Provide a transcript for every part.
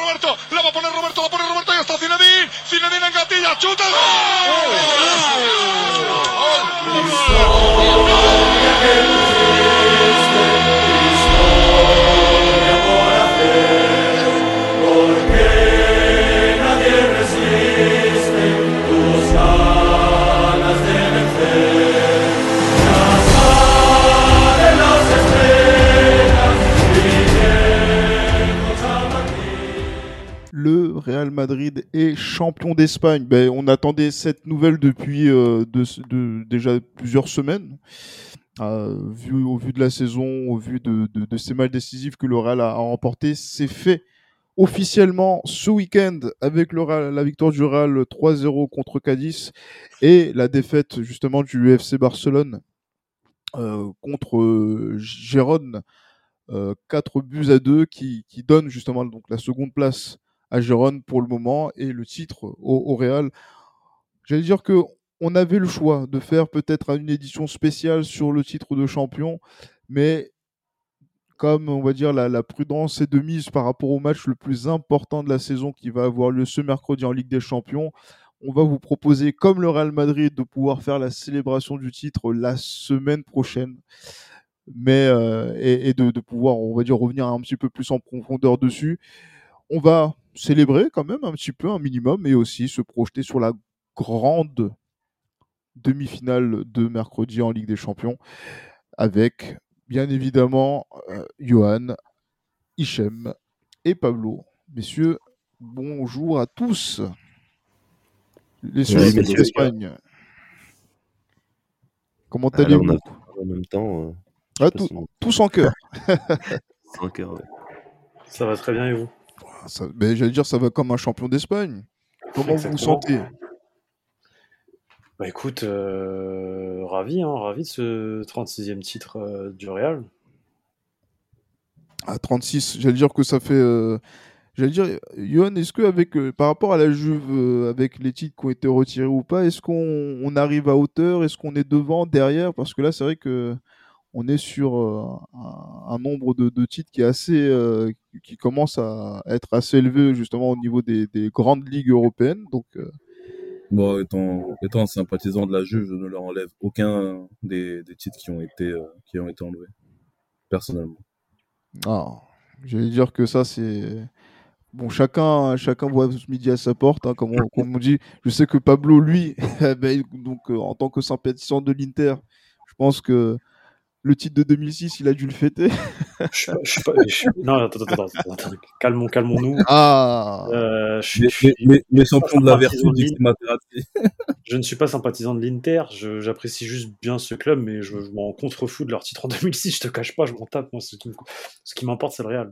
Roberto, la va a poner Roberto, y está Zinedine, Zinedine engatilla, chuta, Le Real Madrid est champion d'Espagne. On attendait cette nouvelle depuis déjà plusieurs semaines. Au vu de la saison, au vu de ces matchs décisifs que le Real a remporté, c'est fait officiellement ce week-end avec la victoire du Real 3-0 contre Cadiz et la défaite justement du FC Barcelone contre Gérone 4-2 qui donne justement donc la seconde place à Gérone pour le moment et le titre au Real. J'allais dire que on avait le choix de faire peut-être une édition spéciale sur le titre de champion, mais comme on va dire la prudence est de mise par rapport au match le plus important de la saison qui va avoir lieu ce mercredi en Ligue des Champions, on va vous proposer, comme le Real Madrid, de pouvoir faire la célébration du titre la semaine prochaine. Et de pouvoir, on va dire, revenir un petit peu plus en profondeur dessus. On va célébrer quand même un petit peu, un minimum, et aussi se projeter sur la grande demi-finale de mercredi en Ligue des Champions avec, bien évidemment, Johan, Hichem et Pablo. Messieurs, bonjour à tous. Les Suisses d'Espagne. Comment allez-vous? On a en même temps. Tous en cœur. En cœur, ouais. Ça va très bien et vous? J'allais dire, ça va comme un champion d'Espagne. Comment vous vous sentez? Bah écoute, ravi de ce 36e titre du Real. À 36, j'allais dire que ça fait... J'allais dire, Johan, est-ce que par rapport à la Juve, avec les titres qui ont été retirés ou pas, est-ce qu'on arrive à hauteur? Est-ce qu'on est devant, derrière? Parce que là, c'est vrai que on est sur un nombre de titres qui commence à être assez élevé justement au niveau des grandes ligues européennes. Donc, Moi, étant un sympathisant de la Juve, je ne leur enlève aucun des titres qui ont été enlevés, personnellement. J'allais dire que ça, c'est... Bon, chacun voit midi à sa porte, hein, comme on dit. Je sais que Pablo, lui, en tant que sympathisant de l'Inter, je pense que le titre de 2006, il a dû le fêter. Non, attends. Calmons-nous. Les champions de la vertu, dit Materazzi. Je ne suis pas sympathisant de l'Inter. J'apprécie juste bien ce club, mais je m'en contrefous de leur titre en 2006. Je te cache pas, je m'en tape. Moi, ce qui m'importe, c'est le Real.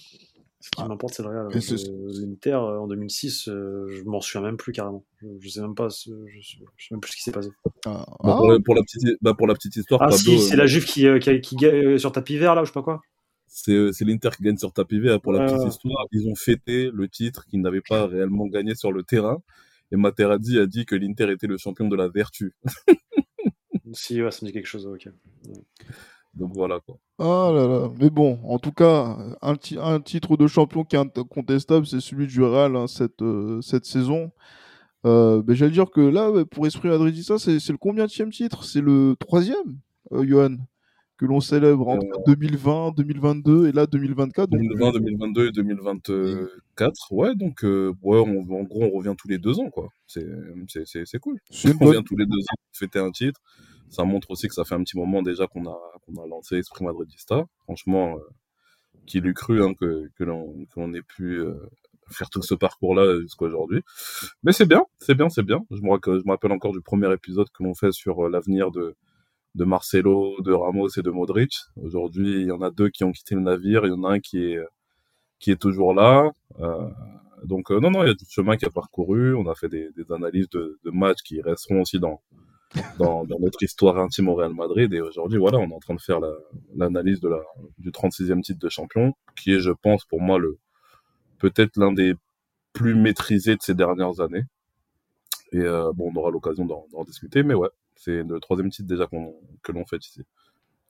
L'Inter en 2006, je m'en souviens même plus carrément. Je sais même pas, je sais même plus ce qui s'est passé. Pour la petite histoire, Pablo, si, c'est la Juve qui gagne sur tapis vert là, ou je sais pas quoi. C'est l'Inter qui gagne sur tapis vert. Pour la petite histoire, ils ont fêté le titre qu'ils n'avaient pas réellement gagné sur le terrain. Et Materazzi a dit que l'Inter était le champion de la vertu. Si, ouais, ça me dit quelque chose, ok. Donc voilà quoi. Ah là là, mais bon, en tout cas, un titre de champion qui est incontestable, c'est celui du Real cette saison. J'allais dire que là, pour Esprit Madridista, c'est le combienième titre? C'est le 3e, Johan, que l'on célèbre entre 2020, 2022 et là 2024. 2020, 2022 et 2024, ouais, donc en gros on revient tous les 2 ans quoi. C'est cool. On revient tous les 2 ans pour fêter un titre. Ça montre aussi que ça fait un petit moment déjà qu'on a lancé Esprit Madridista. Franchement, qui l'eût cru que l'on ait pu faire tout ce parcours-là jusqu'à aujourd'hui. Mais c'est bien. Je me rappelle encore du premier épisode que l'on fait sur l'avenir de Marcelo, de Ramos et de Modric. Aujourd'hui, il y en a 2 qui ont quitté le navire, il y en a un qui est toujours là. Donc non, il y a du chemin qui a parcouru. On a fait des analyses de matchs qui resteront aussi dans notre histoire intime au Real Madrid. Et aujourd'hui, voilà, on est en train de faire l'analyse du 36e titre de champion, qui est, je pense, pour moi, peut-être l'un des plus maîtrisés de ces dernières années. Et on aura l'occasion d'en discuter. Mais ouais, c'est le 3e titre déjà que l'on fait ici.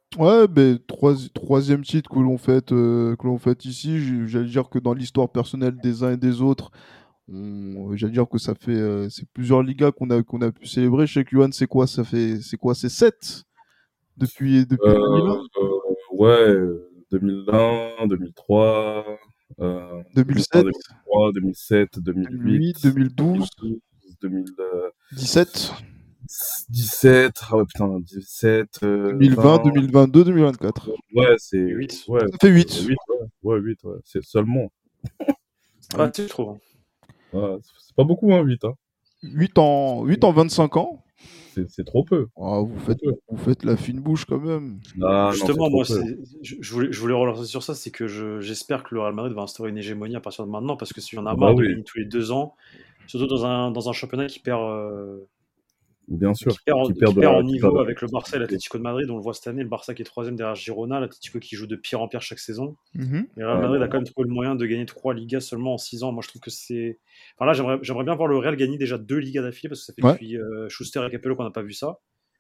Ouais, ben, troisième titre que l'on fête ici. J'allais dire que dans l'histoire personnelle des uns et des autres, j'allais dire que ça fait c'est plusieurs ligas qu'on a pu célébrer. Chez Yuan, c'est quoi? C'est 7 depuis 2001, Ouais, 2001, 2003, 2001, 2007, 2003, 2007, 2008, 2008, 2012, 2012, 17, 2017, ah ouais, putain, 17, 2020, 20, 2022, 2024. ouais, Et c'est, 8. ouais, Ça fait 8. 8, ouais, 8, ouais, c'est seulement. C'est pas, je trouve. Ouais, c'est pas beaucoup, hein, 8, hein. 8 en 25 ans. C'est trop peu. Ah, Trop peu. vous faites la fine bouche quand même. Ah, non, c'est Justement, trop moi, peu. je voulais relancer sur ça, c'est que j'espère que le Real Madrid va instaurer une hégémonie à partir de maintenant, parce que s'il y en a Ah bah marre de oui, gagner tous les 2 ans, surtout dans un championnat bien sûr. Qui perd de qui perd la, en qui perd niveau de avec le Barça et la... l'Atlético de Madrid. On le voit cette année, le Barça qui est troisième derrière Girona, l'Atlético qui joue de pire en pire chaque saison. Mhm. Et le Real Ouais, Madrid a non, quand non. même trouvé le moyen de gagner 3 Ligas seulement en 6 ans. Moi, je trouve que c'est. Enfin là, j'aimerais bien voir le Real gagner déjà 2 Ligas d'affilée, parce que ça fait Ouais. depuis Schuster et Capello qu'on n'a pas vu ça.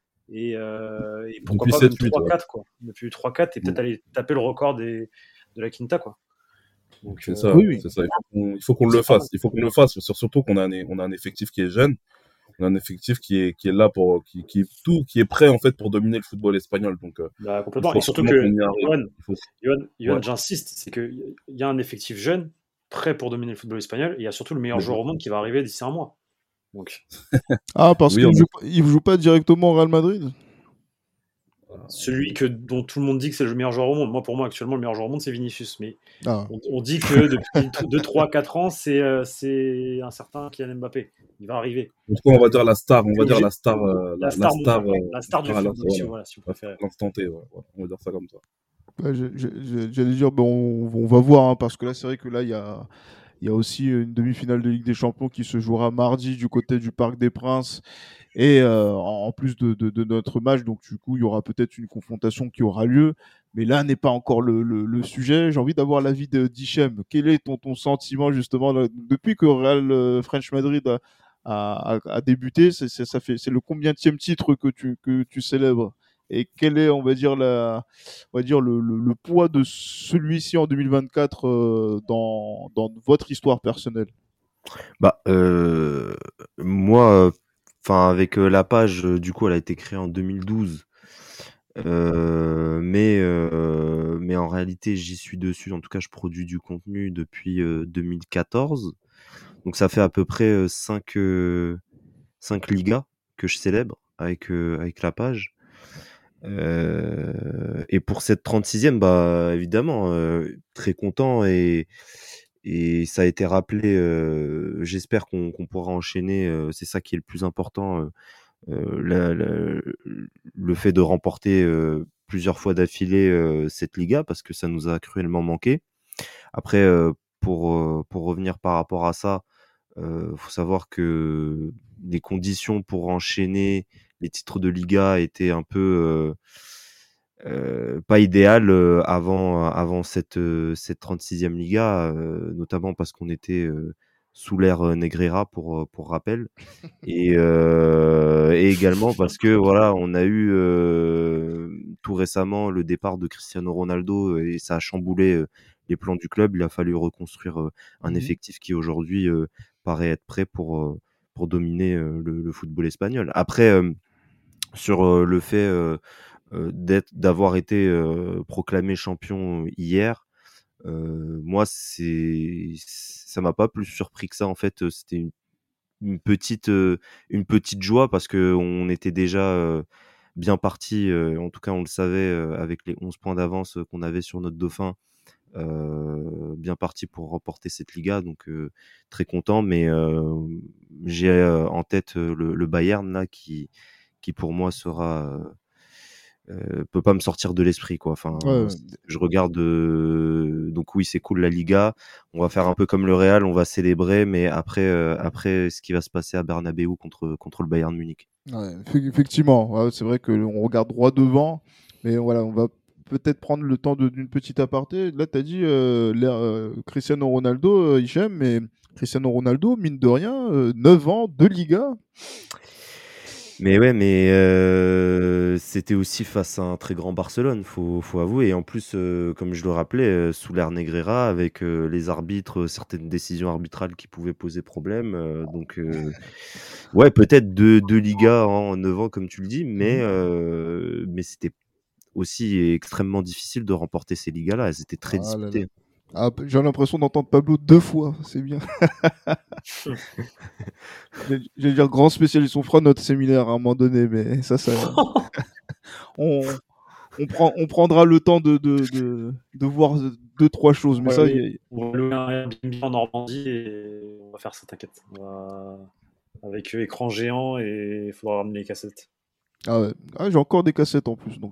Et pourquoi Depuis pas même 7-8, ouais. 3-4, quoi. Depuis 3-4 et peut-être aller taper le record de la Quinta, quoi. Donc, C'est ça, Oui, oui. c'est ça. Il faut qu'on le c'est pas mal. fasse. Il faut qu'on le fasse. Surtout qu'on a on a un effectif qui est jeune. On a un effectif qui est là qui est prêt, en fait, pour dominer le football espagnol. Donc, Bah, il complètement. faut Et surtout absolument qu'on que, y arrive. Johan, Il faut, Johan, ouais, j'insiste, c'est qu'il y a un effectif jeune, prêt pour dominer le football espagnol, et il y a surtout le meilleur mais joueur au monde qui va arriver d'ici un mois. Donc, Ah, parce oui, qu'il ne joue pas directement au Real Madrid? celui dont tout le monde dit que c'est le meilleur joueur au monde. Moi, pour moi, actuellement, le meilleur joueur au monde, c'est Vinicius. Mais Ah. on dit que depuis 2, 3, 4 ans, c'est un certain Kylian Mbappé. Il va arriver. en tout cas, on va dire la star, on C'est va dire obligé. la star, La la star star, mondiale. La star du football, voilà, voilà, si vous la star préférez. de l'instant T, ouais, voilà, on va dire ça comme ça. Ouais, j'allais dire, bon, on va voir, hein, parce que là, c'est vrai que là, il y a aussi une demi-finale de Ligue des Champions qui se jouera mardi du côté du Parc des Princes. Et en plus de notre match, donc du coup, il y aura peut-être une confrontation qui aura lieu. Mais là n'est pas encore le sujet. J'ai envie d'avoir l'avis d'Hichem. Quel est ton sentiment justement depuis que Real French Madrid a débuté? C'est le combienième titre que tu célèbres? Et quel est, on va dire, le poids de celui-ci en 2024 dans votre histoire personnelle? Bah, moi, enfin, avec la page, du coup, elle a été créée en 2012. Mais en réalité, j'y suis dessus. En tout cas, je produis du contenu depuis 2014. Donc, ça fait à peu près 5 ligas que je célèbre avec la page. Et pour cette 36e, bah, évidemment, très content et ça a été rappelé. J'espère qu'on pourra enchaîner. C'est ça qui est le plus important. Le fait de remporter plusieurs fois d'affilée cette Liga parce que ça nous a cruellement manqué. Après, pour revenir par rapport à ça, faut savoir que les conditions pour enchaîner les titres de Liga étaient un peu pas idéales avant cette 36e Liga, notamment parce qu'on était sous l'ère Negreira pour rappel. Et également parce que voilà, on a eu tout récemment le départ de Cristiano Ronaldo et ça a chamboulé les plans du club. Il a fallu reconstruire un effectif qui aujourd'hui paraît être prêt pour dominer le football espagnol. Après, sur le fait d'avoir été proclamé champion hier, moi, ça m'a pas plus surpris que ça. En fait, c'était une petite joie parce que on était déjà bien parti. En tout cas, on le savait avec les 11 points d'avance qu'on avait sur notre dauphin, bien parti pour remporter cette Liga. Donc très content, mais j'ai en tête le Bayern là qui pour moi sera peut pas me sortir de l'esprit quoi. Enfin, Ouais. je regarde donc oui, c'est cool la Liga. On va faire un peu comme le Real, on va célébrer, mais après ce qui va se passer à Bernabéu contre le Bayern Munich. Ouais, effectivement, ouais, c'est vrai qu'on regarde droit devant, mais voilà, on va peut-être prendre le temps d'une petite aparté. Là, tu as dit Cristiano Ronaldo, Hichem, mais Cristiano Ronaldo, mine de rien, 9 ans, 2 Ligas. Mais ouais, mais c'était aussi face à un très grand Barcelone, faut avouer. Et en plus, comme je le rappelais, sous l'ère Negreira, avec les arbitres, certaines décisions arbitrales qui pouvaient poser problème. Donc, ouais, peut-être deux Ligas en 9 ans, comme tu le dis, mais c'était aussi extrêmement difficile de remporter ces Ligas-là. Elles étaient très Ah là là. disputées. Ah, j'ai l'impression d'entendre Pablo 2 fois, c'est bien. J'allais dire grand spécialiste, on fera notre séminaire à un moment donné, mais ça, on, on prendra le temps de voir 2-3 choses. Mais ça, On va louer un Airbnb en Normandie et on va faire ça, t'inquiète. Avec écran géant et il faudra ramener les cassettes. Ah ouais. Ah, j'ai encore des cassettes en plus, donc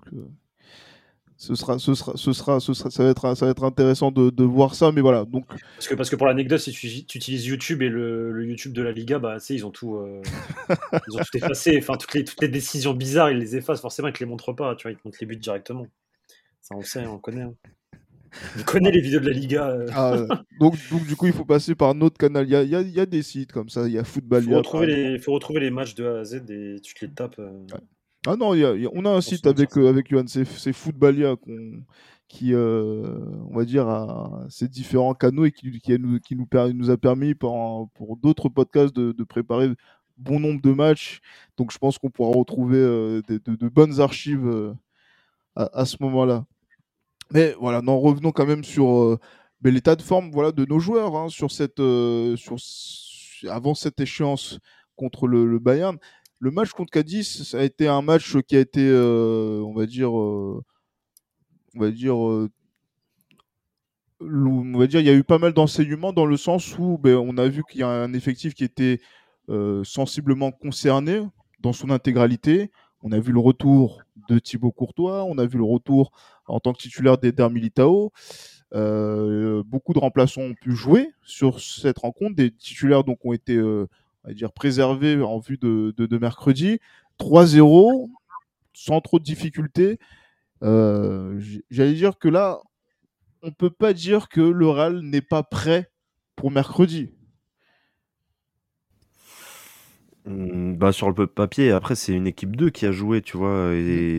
ça va être intéressant de voir ça. Mais voilà, donc Parce que pour l'anecdote, si tu utilises YouTube et le YouTube de la Liga, bah, tu sais, ils ont tout effacé. Enfin, toutes les décisions bizarres, ils les effacent. Forcément, ils te les montrent pas. Tu vois, ils te montrent les buts directement. Ça, on le sait, on connaît. Hein. On connaît les vidéos de la Liga. ah, donc du coup, il faut passer par notre canal. Il y a des sites comme ça. Il y a Footballia, par exemple. Faut retrouver les matchs de A à Z et tu te les tapes. Ouais. Ah non, on a un site se mentir, ça. avec Johan, c'est Footballia qui, on va dire, a ces différents canaux et nous a permis pour d'autres podcasts de préparer bon nombre de matchs. Donc je pense qu'on pourra retrouver de bonnes archives à ce moment-là. Mais voilà, revenons quand même sur l'état de forme voilà, de nos joueurs hein, avant cette échéance contre le Bayern. Le match contre Cadiz, ça a été un match qui a été, on va dire, il y a eu pas mal d'enseignements dans le sens où on a vu qu'il y a un effectif qui était sensiblement concerné dans son intégralité. On a vu le retour de Thibaut Courtois, on a vu le retour en tant que titulaire d'Eder Militao. Beaucoup de remplaçants ont pu jouer sur cette rencontre. Des titulaires donc ont été on va dire, préservés en vue de mercredi. 3-0, sans trop de difficultés. J'allais dire que là, on peut pas dire que le Real n'est pas prêt pour mercredi. Bah, sur le papier, après, c'est une équipe 2 qui a joué, tu vois,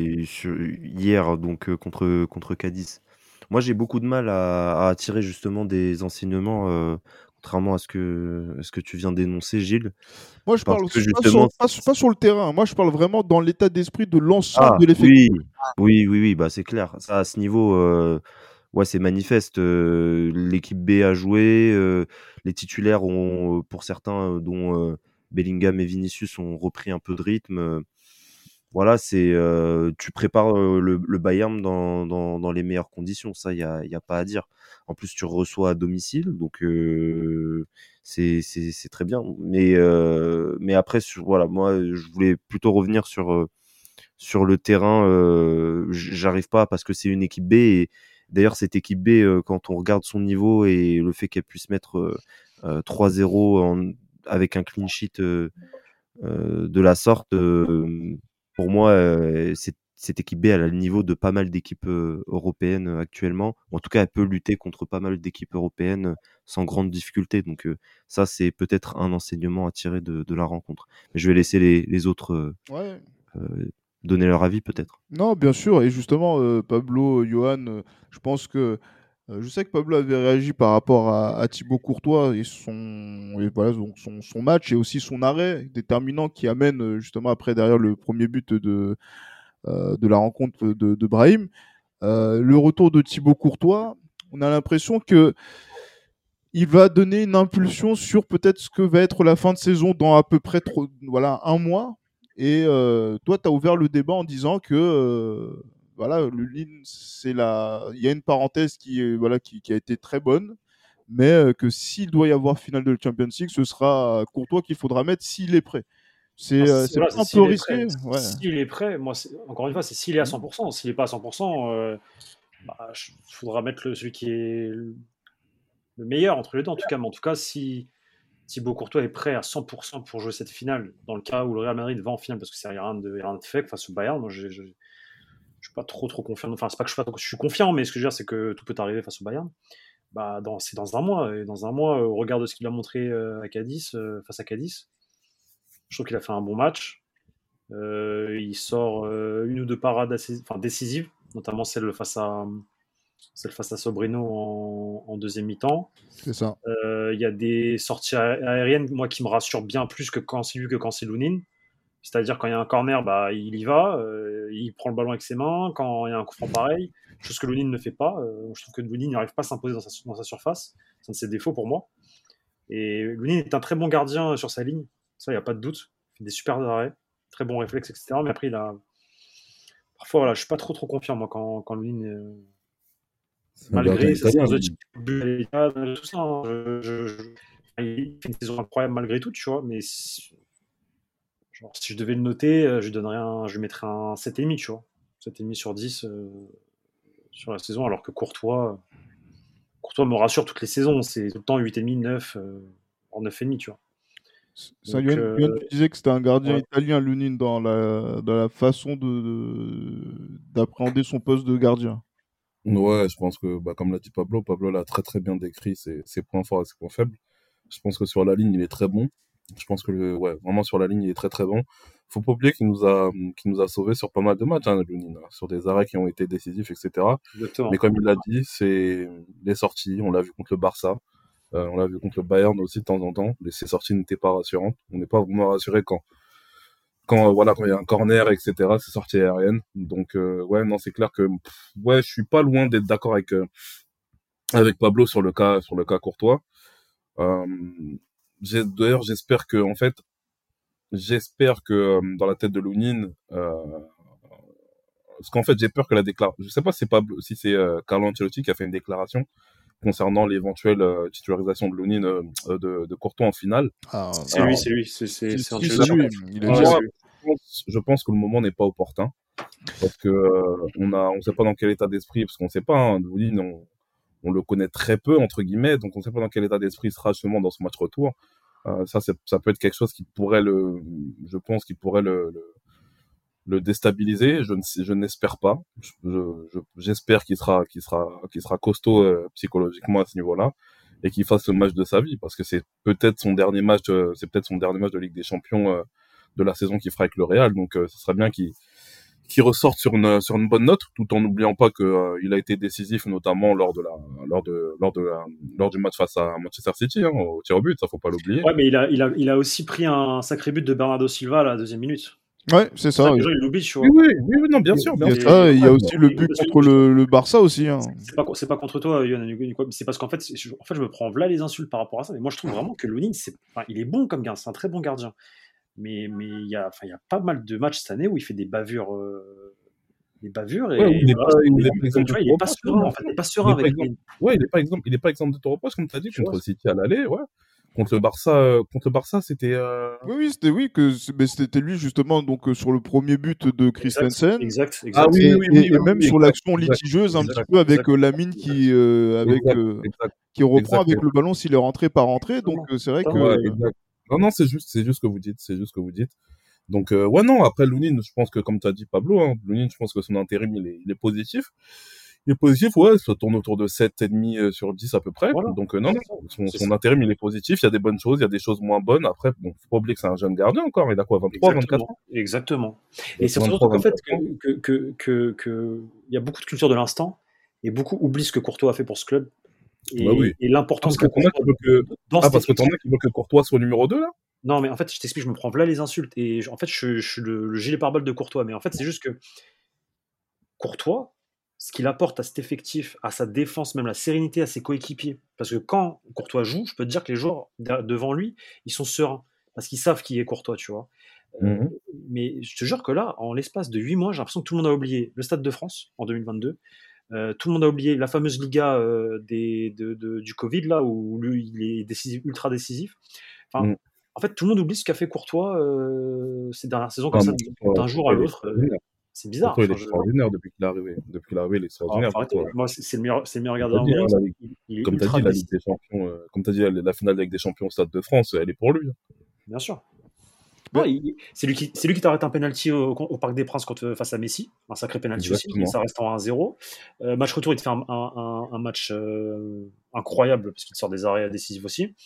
hier, donc contre Cadiz. Moi, j'ai beaucoup de mal à tirer justement des enseignements, contrairement à ce que tu viens d'énoncer, Gilles. Moi, je Parce parle que justement. pas sur le terrain. Moi, je parle vraiment dans l'état d'esprit de l'ensemble de l'effectif. Oui, bah, c'est clair. Ça, à ce niveau, ouais, c'est manifeste. L'équipe B a joué, les titulaires ont, pour certains, dont Bellingham et Vinicius, ont repris un peu de rythme. Voilà, tu prépares le Bayern dans les meilleures conditions. Ça, il y a pas à dire. En plus, tu reçois à domicile, donc c'est très bien. Mais après, voilà, moi, je voulais plutôt revenir sur le terrain. J'arrive pas parce que c'est une équipe B. Et d'ailleurs, cette équipe B, quand on regarde son niveau et le fait qu'elle puisse mettre 3-0 avec un clean sheet de la sorte, pour moi, cette équipe B, elle a le niveau de pas mal d'équipes européennes actuellement. En tout cas, elle peut lutter contre pas mal d'équipes européennes sans grande difficulté. Donc ça, c'est peut-être un enseignement à tirer de la rencontre. Mais je vais laisser les autres donner leur avis peut-être. Non, bien sûr. Et justement, Pablo, Johan, je pense que je sais que Pablo avait réagi par rapport à Thibaut Courtois et voilà, donc son match et aussi son arrêt déterminant qui amène justement après derrière le premier but de la rencontre de Brahim. Le retour de Thibaut Courtois, on a l'impression que il va donner une impulsion sur peut-être ce que va être la fin de saison dans à peu près voilà, un mois. Et toi, tu as ouvert le débat en disant que voilà, il y a une parenthèse qui a été très bonne, mais que s'il doit y avoir finale de Champions League, ce sera Courtois qu'il faudra mettre s'il est prêt. C'est Voilà, pas un peu risqué. Ouais. S'il est prêt, moi, encore une fois, c'est s'il est à 100%. S'il n'est pas à 100%, il faudra mettre celui qui est le meilleur entre les deux, en tout cas. Mais en tout cas, si Thibaut Courtois est prêt à 100% pour jouer cette finale, dans le cas où le Real Madrid va en finale, parce que il n'y a rien de fait face au Bayern, moi, je suis pas trop confiant. Enfin, c'est pas que je suis confiant, mais ce que je veux dire, c'est que tout peut arriver face au Bayern. Bah, c'est dans un mois. Et dans un mois, au regard de ce qu'il a montré à Cadiz, face à Cadiz, je trouve qu'il a fait un bon match. Il sort une ou deux parades décisives, notamment celle face à Sobrino en deuxième mi-temps. C'est ça. Il y a des sorties aériennes, moi, qui me rassurent bien plus que quand c'est Lounine. C'est-à-dire, quand il y a un corner, bah, il y va, il prend le ballon avec ses mains. Quand il y a un coup franc pareil, chose que Lounine ne fait pas. Je trouve que Lounine n'arrive pas à s'imposer dans sa surface. C'est un de ses défauts pour moi. Et Lounine est un très bon gardien sur sa ligne. Ça, il n'y a pas de doute. Il fait des super arrêts, très bons réflexes, etc. Mais après, parfois, voilà, je suis pas trop confiant, moi, quand Lounine. Malgré sa séance de type tout ça, hein, il fait une saison incroyable malgré tout, tu vois. Mais si je devais le noter, je lui mettrais un 7,5, tu vois. 7,5 sur 10 sur la saison, alors que Courtois me rassure toutes les saisons. C'est tout le temps 8,5, 9, en 9,5, tu vois. Ça, Yoann, tu disais que c'était un gardien italien, Lounine, dans la façon d'appréhender son poste de gardien. Ouais, je pense que, comme l'a dit Pablo l'a très très bien décrit ses points forts et ses points faibles. Je pense que sur la ligne, il est très bon. Je pense que vraiment sur la ligne, il est très très bon. Faut pas oublier qu'il nous a sauvés sur pas mal de matchs, hein, Lounine, sur des arrêts qui ont été décisifs, etc. Exactement. Mais comme il l'a dit, c'est les sorties. On l'a vu contre le Barça, on l'a vu contre le Bayern aussi de temps en temps. Ces sorties n'étaient pas rassurantes. On n'est pas vraiment rassuré quand il y a un corner, etc., c'est sortie aérienne. Donc, non, c'est clair que, je suis pas loin d'être d'accord avec Pablo sur le cas Courtois. D'ailleurs, j'espère que dans la tête de Lounine, parce qu'en fait, j'ai peur que je sais pas si c'est Carlo Ancelotti qui a fait une déclaration concernant l'éventuelle titularisation de Lounine, de Courtois en finale. C'est lui. Ancelotti. Je pense que le moment n'est pas opportun, parce que on sait pas dans quel état d'esprit, parce qu'on sait pas, hein, Lounine, on le connaît très peu entre guillemets, donc on sait pas dans quel état d'esprit il sera justement dans ce match retour. Ça peut être quelque chose qui pourrait le déstabiliser. Je n'espère pas. J'espère qu'il sera costaud psychologiquement à ce niveau-là, et qu'il fasse le match de sa vie, parce que c'est peut-être son dernier match de Ligue des Champions de la saison qu'il fera avec le Real. Donc ce serait bien qu'il ressorte sur une bonne note, tout en n'oubliant pas que il a été décisif, notamment lors du match face à Manchester City, hein, au tir au but, ça faut pas l'oublier. Ouais, mais il a aussi pris un sacré but de Bernardo Silva à la deuxième minute. Ouais, c'est ça. Les gens, ils l'oublient, tu vois. Oui, non, bien sûr. Il y a aussi le but contre le Barça aussi. Hein. C'est pas contre toi, Yoann, c'est parce qu'en fait, je me prends là les insultes par rapport à ça. Mais moi, je trouve vraiment que Lounine, il est bon comme gardien, c'est un très bon gardien. Mais il y a pas mal de matchs cette année où il fait des bavures. Et il est pas serein, en fait. Il est pas serein avec Lounine. Ouais, il est pas exemple de te reproche, comme tu as dit, contre City à l'aller, ouais. Contre le Barça, c'était. C'était lui justement, donc sur le premier but de Christensen. Exact. Ah oui, et même sur l'action litigieuse, un petit peu avec Lamine qui reprend avec le ballon s'il est rentré par rentré. Donc c'est vrai que. Non, c'est juste ce que vous dites. Donc non, après Lounine, je pense que comme tu as dit Pablo, hein, Lounine, je pense que son intérim il est positif. Il est positif, ouais, ça tourne autour de 7,5 sur 10 à peu près. Voilà. Donc non, son intérim il est positif, il y a des bonnes choses, il y a des choses moins bonnes. Après, faut pas oublier que c'est un jeune gardien encore, il a quoi, 23, 24 ans. Exactement. Et c'est surtout qu'en fait que il y a beaucoup de culture de l'instant, et beaucoup oublient ce que Courtois a fait pour ce club. Et l'importance parce que t'en as qui veulent que Courtois soit numéro 2 là. Non, mais en fait, je t'explique, je me prends là les insultes, et en fait, je suis le gilet pare-balles de Courtois. Mais en fait, c'est juste que Courtois, ce qu'il apporte à cet effectif, à sa défense, même la sérénité à ses coéquipiers. Parce que quand Courtois joue, je peux te dire que les joueurs devant lui, ils sont sereins, parce qu'ils savent qui est Courtois, tu vois. Mais je te jure que là, en l'espace de 8 mois, j'ai l'impression que tout le monde a oublié le Stade de France en 2022. Tout le monde a oublié la fameuse Liga du Covid, là, où lui, il est décisif, ultra décisif. Enfin, en fait, tout le monde oublie ce qu'a fait Courtois ces dernières saisons, comme ça, d'un jour à l'autre. C'est bizarre. Courtois, il est extraordinaire depuis qu'il est arrivé. Il est extraordinaire. Moi, c'est le meilleur gardien au monde. Comme tu as dit, la Ligue des Champions, comme tu as dit, la finale de la Ligue des Champions au Stade de France, elle est pour lui. Bien sûr. Ouais, c'est lui qui t'arrête un penalty au Parc des Princes face à Messi, un sacré penalty aussi, et ça reste en 1-0. Match retour, il te fait un match incroyable, parce qu'il te sort des arrêts décisifs aussi.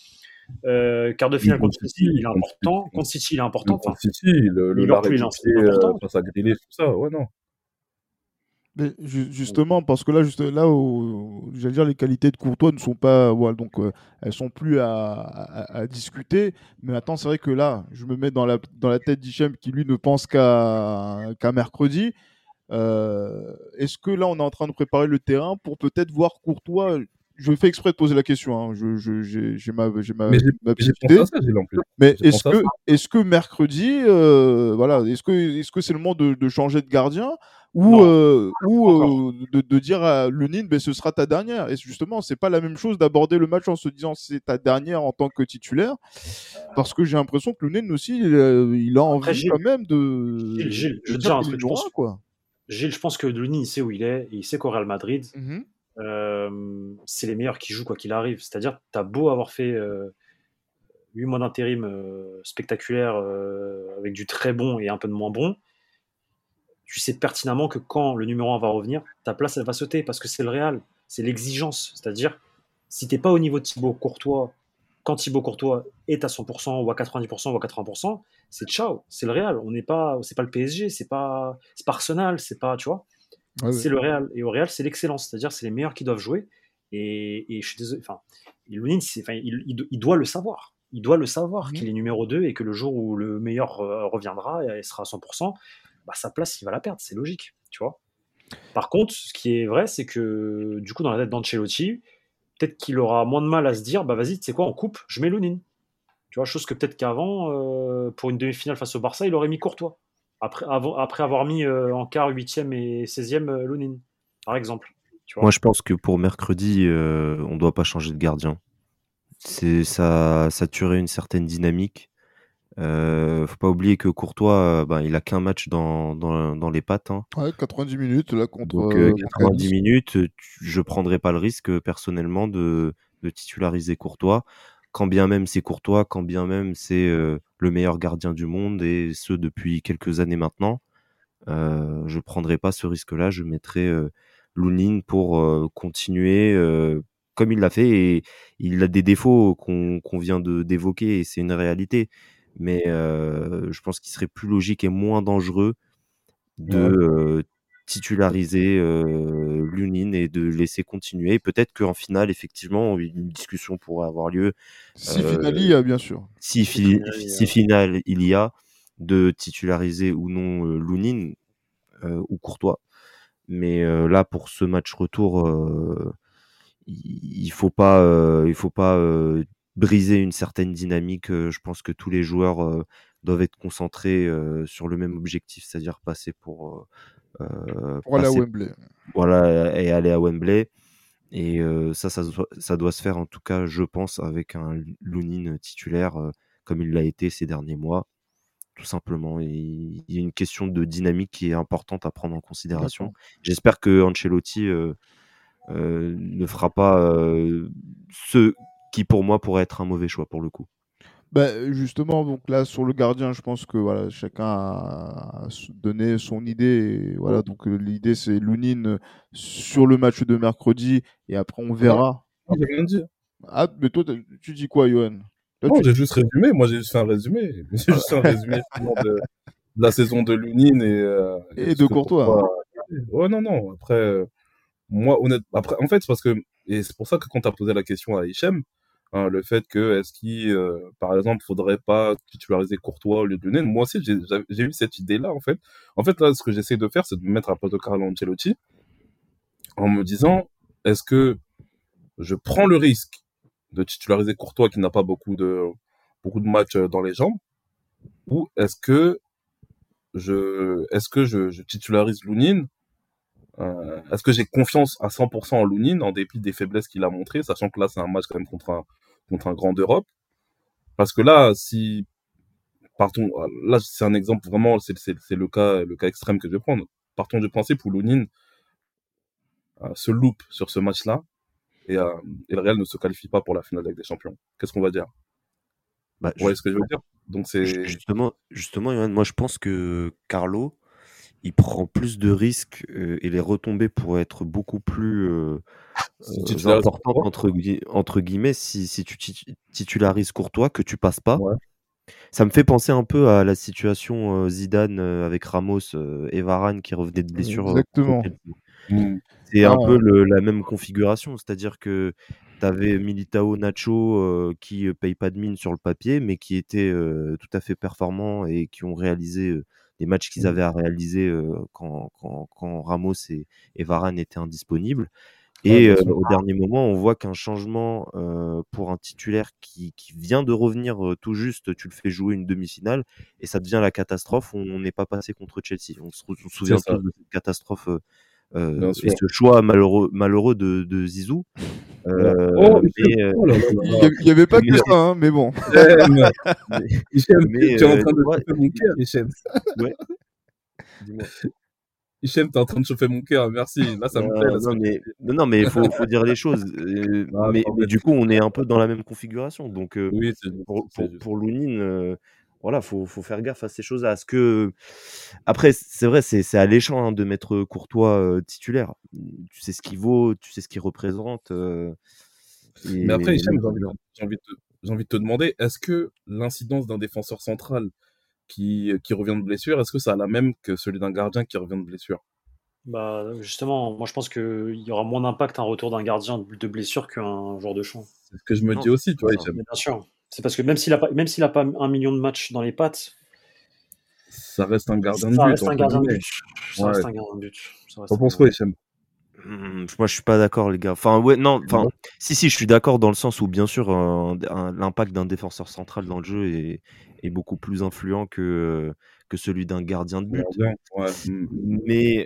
Quart de Oui, finale contre contre City, City, il est important. Contre City, il est important. contre Enfin, City, l'arrêt Liverpool, il vite est fait important. face à Grealish, tout ça, ouais, non. Mais justement, parce que j'allais dire, les qualités de Courtois ne sont pas, voilà, donc elles sont plus à discuter. Mais maintenant, c'est vrai que là, je me mets dans la tête d'Hichem qui lui ne pense qu'à mercredi. Est-ce que là, on est en train de préparer le terrain pour peut-être voir Courtois? Je fais exprès de poser la question, hein. J'ai Mais ma j'ai petite pensé idée. à ça, j'ai en plus. Mais J'ai pensé à ça. est-ce que mercredi, voilà, est-ce que c'est le moment de changer de gardien Non, ou pas encore. de dire à Lunin, ben, ce sera ta dernière? Et justement, c'est pas la même chose d'aborder le match en se disant c'est ta dernière en tant que titulaire, parce que j'ai l'impression que Lunin aussi, il a Après, envie quand même Gilles, je de veux te dire dire un qu'il est truc. numéro un, quoi. Gilles, je pense que Lunin, il sait où il est, et il sait qu'au Real Madrid, Mhm. c'est les meilleurs qui jouent quoi qu'il arrive. C'est-à-dire, t'as beau avoir fait 8 mois d'intérim spectaculaire avec du très bon et un peu de moins bon, tu sais pertinemment que quand le numéro 1 va revenir, ta place, elle va sauter parce que c'est le Real, c'est l'exigence. C'est-à-dire, si t'es pas au niveau de Thibaut Courtois, quand Thibaut Courtois est à 100% ou à 90% ou à 80%, c'est ciao, c'est le Real. On n'est pas, c'est pas le PSG, c'est pas Arsenal, c'est pas, tu vois, Ouais, ouais. c'est le Real. Et au Real, c'est l'excellence, c'est-à-dire c'est les meilleurs qui doivent jouer. Et je suis désolé, enfin, Lunin, enfin, il doit le savoir. Il doit le savoir Mhm. qu'il est numéro 2 et que le jour où le meilleur reviendra et sera à 100%, bah, sa place, il va la perdre, c'est logique, tu vois. Par contre, ce qui est vrai, c'est que du coup, dans la tête d'Ancelotti, peut-être qu'il aura moins de mal à se dire, bah vas-y, tu sais quoi, on coupe, je mets Lunin. Tu vois, chose que peut-être qu'avant, pour une demi-finale face au Barça, il aurait mis Courtois. Après avoir mis en quart, 8e et 16e Lunin, par exemple. Tu Moi, vois. je pense que pour mercredi, on doit pas changer de gardien. Ça tuerait une certaine dynamique. Faut pas oublier que Courtois, ben, il a qu'un match dans les pattes, hein. Ouais, 90 minutes là contre Donc, 90 Cadiz. minutes, je prendrais pas le risque personnellement de titulariser Courtois. Quand bien même c'est Courtois, quand bien même c'est le meilleur gardien du monde et ce depuis quelques années maintenant, je prendrais pas ce risque-là. Je mettrais Lunin pour continuer comme il l'a fait. Et il a des défauts qu'on vient d'évoquer et c'est une réalité. Mais je pense qu'il serait plus logique et moins dangereux de Ouais. titulariser Lunin et de laisser continuer. Peut-être qu'en finale, effectivement, une discussion pourrait avoir lieu. Si finali, bien sûr. Si finale il y a, de titulariser ou non Lunin ou Courtois. Mais là, pour ce match retour, il faut pas, briser une certaine dynamique. Je pense que tous les joueurs doivent être concentrés sur le même objectif, c'est-à-dire Pour aller à passer, Wembley. voilà, et aller à Wembley. Et ça doit se faire en tout cas, je pense, avec un Lunin titulaire comme il l'a été ces derniers mois, tout simplement. Et il y a une question de dynamique qui est importante à prendre en considération. D'accord. J'espère que Ancelotti ne fera pas ce qui pour moi pourrait être un mauvais choix pour le coup. Bah, justement, donc là, sur le gardien, je pense que voilà, chacun donné son idée. Et voilà, donc l'idée, c'est Lunin sur le match de mercredi, et après, on Non, verra. j'ai rien dit. Ah, mais toi, tu dis quoi, Johan? Toi, Non, tu j'ai juste résumé. Moi, j'ai juste fait un résumé. J'ai juste fait un résumé finalement de la saison de Lunin et de Et ce de que Courtois. Courtois. Ouais, non, non. Après, moi, honnêtement, après, en fait, c'est parce que, et c'est pour ça que quand tu as posé la question à Hichem, hein, le fait que, est-ce qu'il, par exemple, faudrait pas titulariser Courtois au lieu de Lunin, moi aussi, j'ai eu cette idée-là, en fait. En fait, là, ce que j'essaie de faire, c'est de me mettre à la place de Carlo Ancelotti en me disant, est-ce que je prends le risque de titulariser Courtois qui n'a pas beaucoup de matchs dans les jambes, ou est-ce que je titularise Lunin. Est-ce que j'ai confiance à 100% en Lunin en dépit des faiblesses qu'il a montrées, sachant que là c'est un match quand même contre un grand d'Europe. Parce que là, si partons, là c'est un exemple vraiment, c'est le cas extrême que je vais prendre. Partons du principe où Lunin se loupe sur ce match-là et, et le Real ne se qualifie pas pour la finale avec des champions. Qu'est-ce qu'on va dire? Bah, Vous voyez ce que je veux dire? Donc c'est justement, Johan, moi je pense que Carlo, il prend plus de risques et les retombées pourraient être beaucoup plus Si titularises importantes Courtois, entre guillemets si tu titularises Courtois, que tu passes pas. ouais. Ça me fait penser un peu à la situation Zidane avec Ramos et Varane qui revenaient de blessure contre Exactement. Chelsea. Mm. C'est Ah, un peu la même configuration, c'est-à-dire que tu avais Militao, Nacho qui payent pas de mine sur le papier, mais qui étaient tout à fait performants et qui ont réalisé les matchs qu'ils avaient à réaliser quand Ramos et Varane étaient indisponibles. Ouais, Et bien sûr. au dernier moment, on voit qu'un changement pour un titulaire qui vient de revenir tout juste, tu le fais jouer une demi-finale et ça devient la catastrophe. On n'est pas passé contre Chelsea. On se C'est souvient ça, tous de cette catastrophe bien et sûr. ce choix malheureux de Zizou. Ouais. Oh, Hichem, Mais, oh là là là là. il y avait pas que mais, ça, hein, mais bon. Hichem, mais, Hichem, mais, tu es en train tu de vois, chauffer mon cœur, Hichem. ouais, dis-moi. Hichem, tu es en train de chauffer mon cœur, merci. Là, ça me plaît, là, ce que tu dis. Non, mais faut dire les choses. Non, Mais t'embête. du coup, on est un peu dans la même configuration. Donc, Oui, c'est juste, c'est juste. pour Lounine, voilà, faut faire gaffe à ces choses-là. Après, c'est vrai, c'est alléchant hein, de mettre Courtois titulaire. Tu sais ce qu'il vaut, tu sais ce qu'il représente. Mais après, Et Hichem, donc, voilà. j'ai envie de te demander, est-ce que l'incidence d'un défenseur central qui revient de blessure, est-ce que ça a la même que celui d'un gardien qui revient de blessure? Bah, justement, moi je pense qu'il y aura moins d'impact un retour d'un gardien de blessure qu'un joueur de champ. C'est ce que je me Non, dis c'est aussi, tu pas vois, ça. Hichem. Mais bien sûr. C'est parce que même s'il a pas 1 million de matchs dans les pattes, Ça reste un gardien de ça but, reste un entre gardien de guillemets. but. Ça Ouais. reste un gardien de but. Ça reste T'en un penses gardien quoi, de but. Hichem? Moi, je suis pas d'accord, les gars. Enfin, ouais, non, enfin, Non. si, je suis d'accord dans le sens où, bien sûr, l'impact d'un défenseur central dans le jeu est beaucoup plus influent que celui d'un gardien de Un but. gardien, ouais. Mais,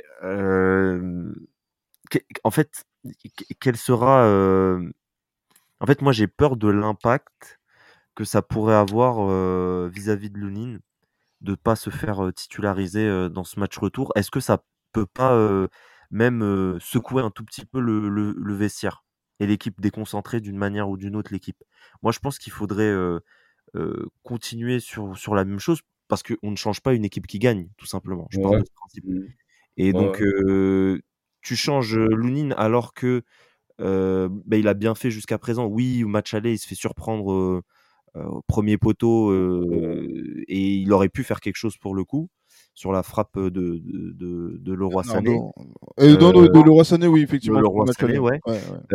en fait, quel sera. En fait, moi, j'ai peur de l'impact que ça pourrait avoir vis-à-vis de Lunin de pas se faire titulariser dans ce match retour. Est-ce que ça peut pas même secouer un tout petit peu le vestiaire et l'équipe déconcentrer d'une manière ou d'une autre l'équipe? Moi, je pense qu'il faudrait continuer sur la même chose parce qu'on ne change pas une équipe qui gagne, tout simplement. Je pars Ouais. de ce principe. Et Ouais, donc, ouais. tu changes Lounine alors que il a bien fait jusqu'à présent. Oui, au match aller, il se fait surprendre au premier poteau et il aurait pu faire quelque chose pour le coup sur la frappe de Leroy Sané. Bernardo. Et non, de Leroy Sané, oui, De effectivement, sur le Leroy match Sané, aller. ouais. Ouais, ouais.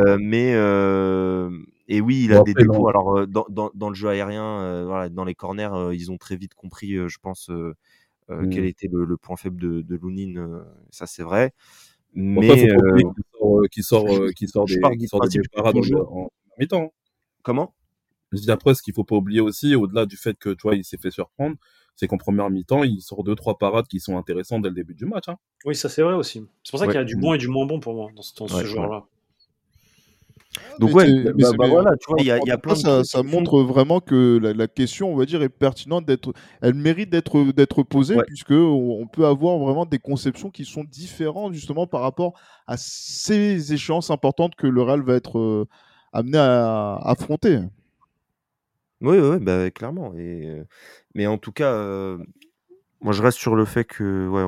Et oui, il Bon, a des après, non. défauts. Alors, dans le jeu aérien, voilà, dans les corners, ils ont très vite compris, je pense, quel était le point faible de Lounine. Ça, c'est vrai. Bon, après, faut Mais pas oublier je pars du qui sort des principe belles que parades toujours. en mi-temps, hein. Comment? Je dis après, ce qu'il faut pas oublier aussi, au-delà du fait que, tu vois, il s'est fait surprendre, c'est qu'en première mi-temps, il sort 2-3 parades qui sont intéressantes dès le début du match, hein. Oui, ça c'est vrai aussi. C'est pour ça Ouais. qu'il y a du bon et du moins bon pour moi dans ce Ouais. joueur-là. Donc, Mais ouais, voilà, tu vois, il y en a tout cas, plein de trucs ça qui font. montre vraiment que la question, on va dire, est pertinente elle mérite d'être posée Ouais. puisque on peut avoir vraiment des conceptions qui sont différentes justement par rapport à ces échéances importantes que le Real va être amené à affronter. Oui, bah, clairement. Mais en tout cas, moi, je reste sur le fait que, ouais,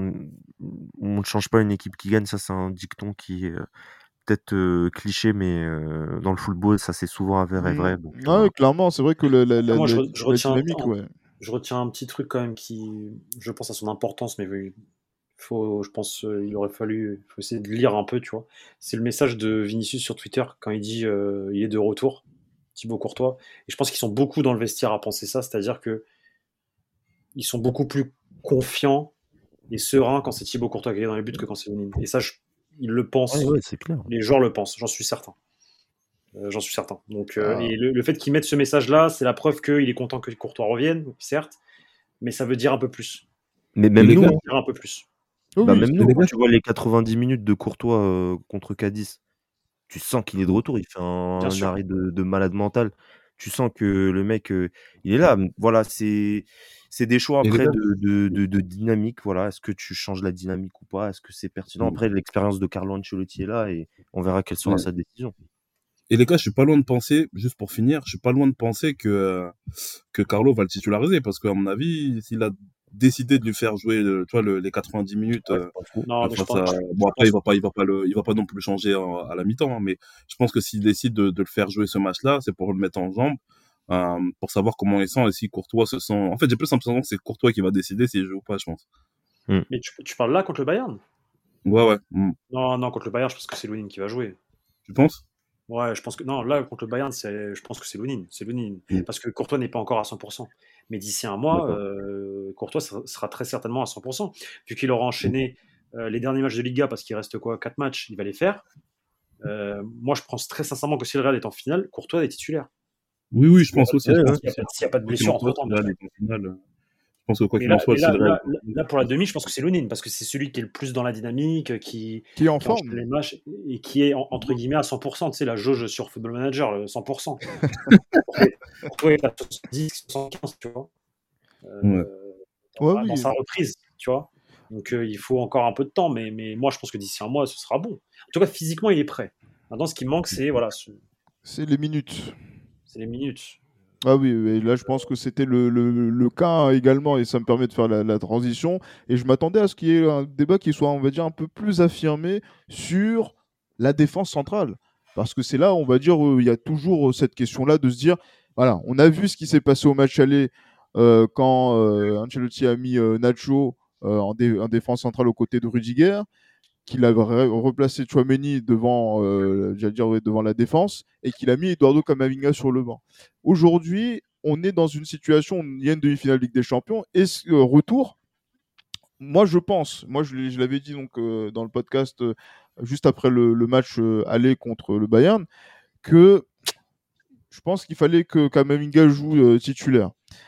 on ne change pas une équipe qui gagne. Ça, c'est un dicton qui est peut-être cliché, mais dans le football, ça s'est souvent avéré vrai. Donc, Ouais, voilà. clairement, c'est vrai que Après, moi, la dynamique, ouais. je retiens un petit truc quand même qui, je pense, à son importance, mais je pense, il faut essayer de lire un peu, tu vois. C'est le message de Vinicius sur Twitter quand il dit il est de retour, Thibaut Courtois. Et je pense qu'ils sont beaucoup dans le vestiaire à penser ça, c'est-à-dire que ils sont beaucoup plus confiants et sereins quand c'est Thibaut Courtois qui est dans les buts que quand c'est Lounine. Et ça, ils le Ouais, pensent, ouais, c'est clair. les joueurs le pensent, j'en suis certain. J'en suis certain. Donc, Ah. et le fait qu'ils mettent ce message-là, c'est la preuve qu'il est content que Courtois revienne, certes, mais ça veut dire un peu plus. Mais Et même les nous, gars, hein. Dire un peu plus. Oui, Bah, oui, même et nous, les quand gars, tu vois les 90 minutes de Courtois contre Cadiz, tu sens qu'il est de retour. Il fait Bien un sûr. arrêt de malade mental. Tu sens que le mec, il est là. Voilà, c'est des choix et les après gars, de dynamique. Voilà, est-ce que tu changes la dynamique ou pas? Est-ce que c'est pertinent? Après, l'expérience de Carlo Ancelotti est là et on verra quelle sera ouais. sa décision. Et les gars, je suis pas loin de penser, juste pour finir, je suis pas loin de penser que Carlo va le titulariser parce qu'à mon avis, décider de lui faire jouer les 90 minutes Non, mais face à... Bon, après, il va pas non plus changer à la mi-temps, hein, mais je pense que s'il décide de le faire jouer ce match-là, c'est pour le mettre en jambe, pour savoir comment il sent et si Courtois se sent... En fait, j'ai plus l'impression que c'est Courtois qui va décider s'il joue ou pas, je pense. Mais tu parles là contre le Bayern? Ouais. Non, contre le Bayern, je pense que c'est Lunin qui va jouer. Tu penses? Ouais, je pense que... Non, là, contre le Bayern, je pense que c'est Lunin. C'est Lunin. Parce que Courtois n'est pas encore à 100%. Mais d'ici un mois, Courtois sera très certainement à 100%. Vu qu'il aura enchaîné les derniers matchs de Liga, parce qu'il reste 4 matchs, il va les faire. Moi, je pense très sincèrement que si le Real est en finale, Courtois est titulaire. Oui, je pense aussi. S'il n'y a pas de blessure entre-temps. Je pense que quoi qu'il en soit, là, pour la demi, je pense que c'est Lunin, parce que c'est celui qui est le plus dans la dynamique, qui est en forme les matchs et qui est entre guillemets à 100%. Tu sais, la jauge sur Football Manager, le 100%. Pourquoi il est à 70, 75, tu vois, dans sa reprise, tu vois. Donc il faut encore un peu de temps, mais moi je pense que d'ici un mois, ce sera bon. En tout cas, physiquement, il est prêt. Maintenant, ce qui manque, c'est c'est les minutes. C'est les minutes. Ah oui, et là je pense que c'était le cas également, et ça me permet de faire la transition. Et je m'attendais à ce qu'il y ait un débat qui soit, on va dire, un peu plus affirmé sur la défense centrale. Parce que c'est là, on va dire, il y a toujours cette question-là de se dire, voilà, on a vu ce qui s'est passé au match aller quand Ancelotti a mis Nacho en défense centrale aux côtés de Rudiger, qu'il a replacé Tchouaméni devant, devant la défense, et qu'il a mis Eduardo Camavinga sur le banc. Aujourd'hui, on est dans une situation où il y a une demi-finale Ligue des Champions, et retour, moi je pense, je l'avais dit donc, dans le podcast juste après le match aller contre le Bayern, que je pense qu'il fallait que Camavinga joue titulaire.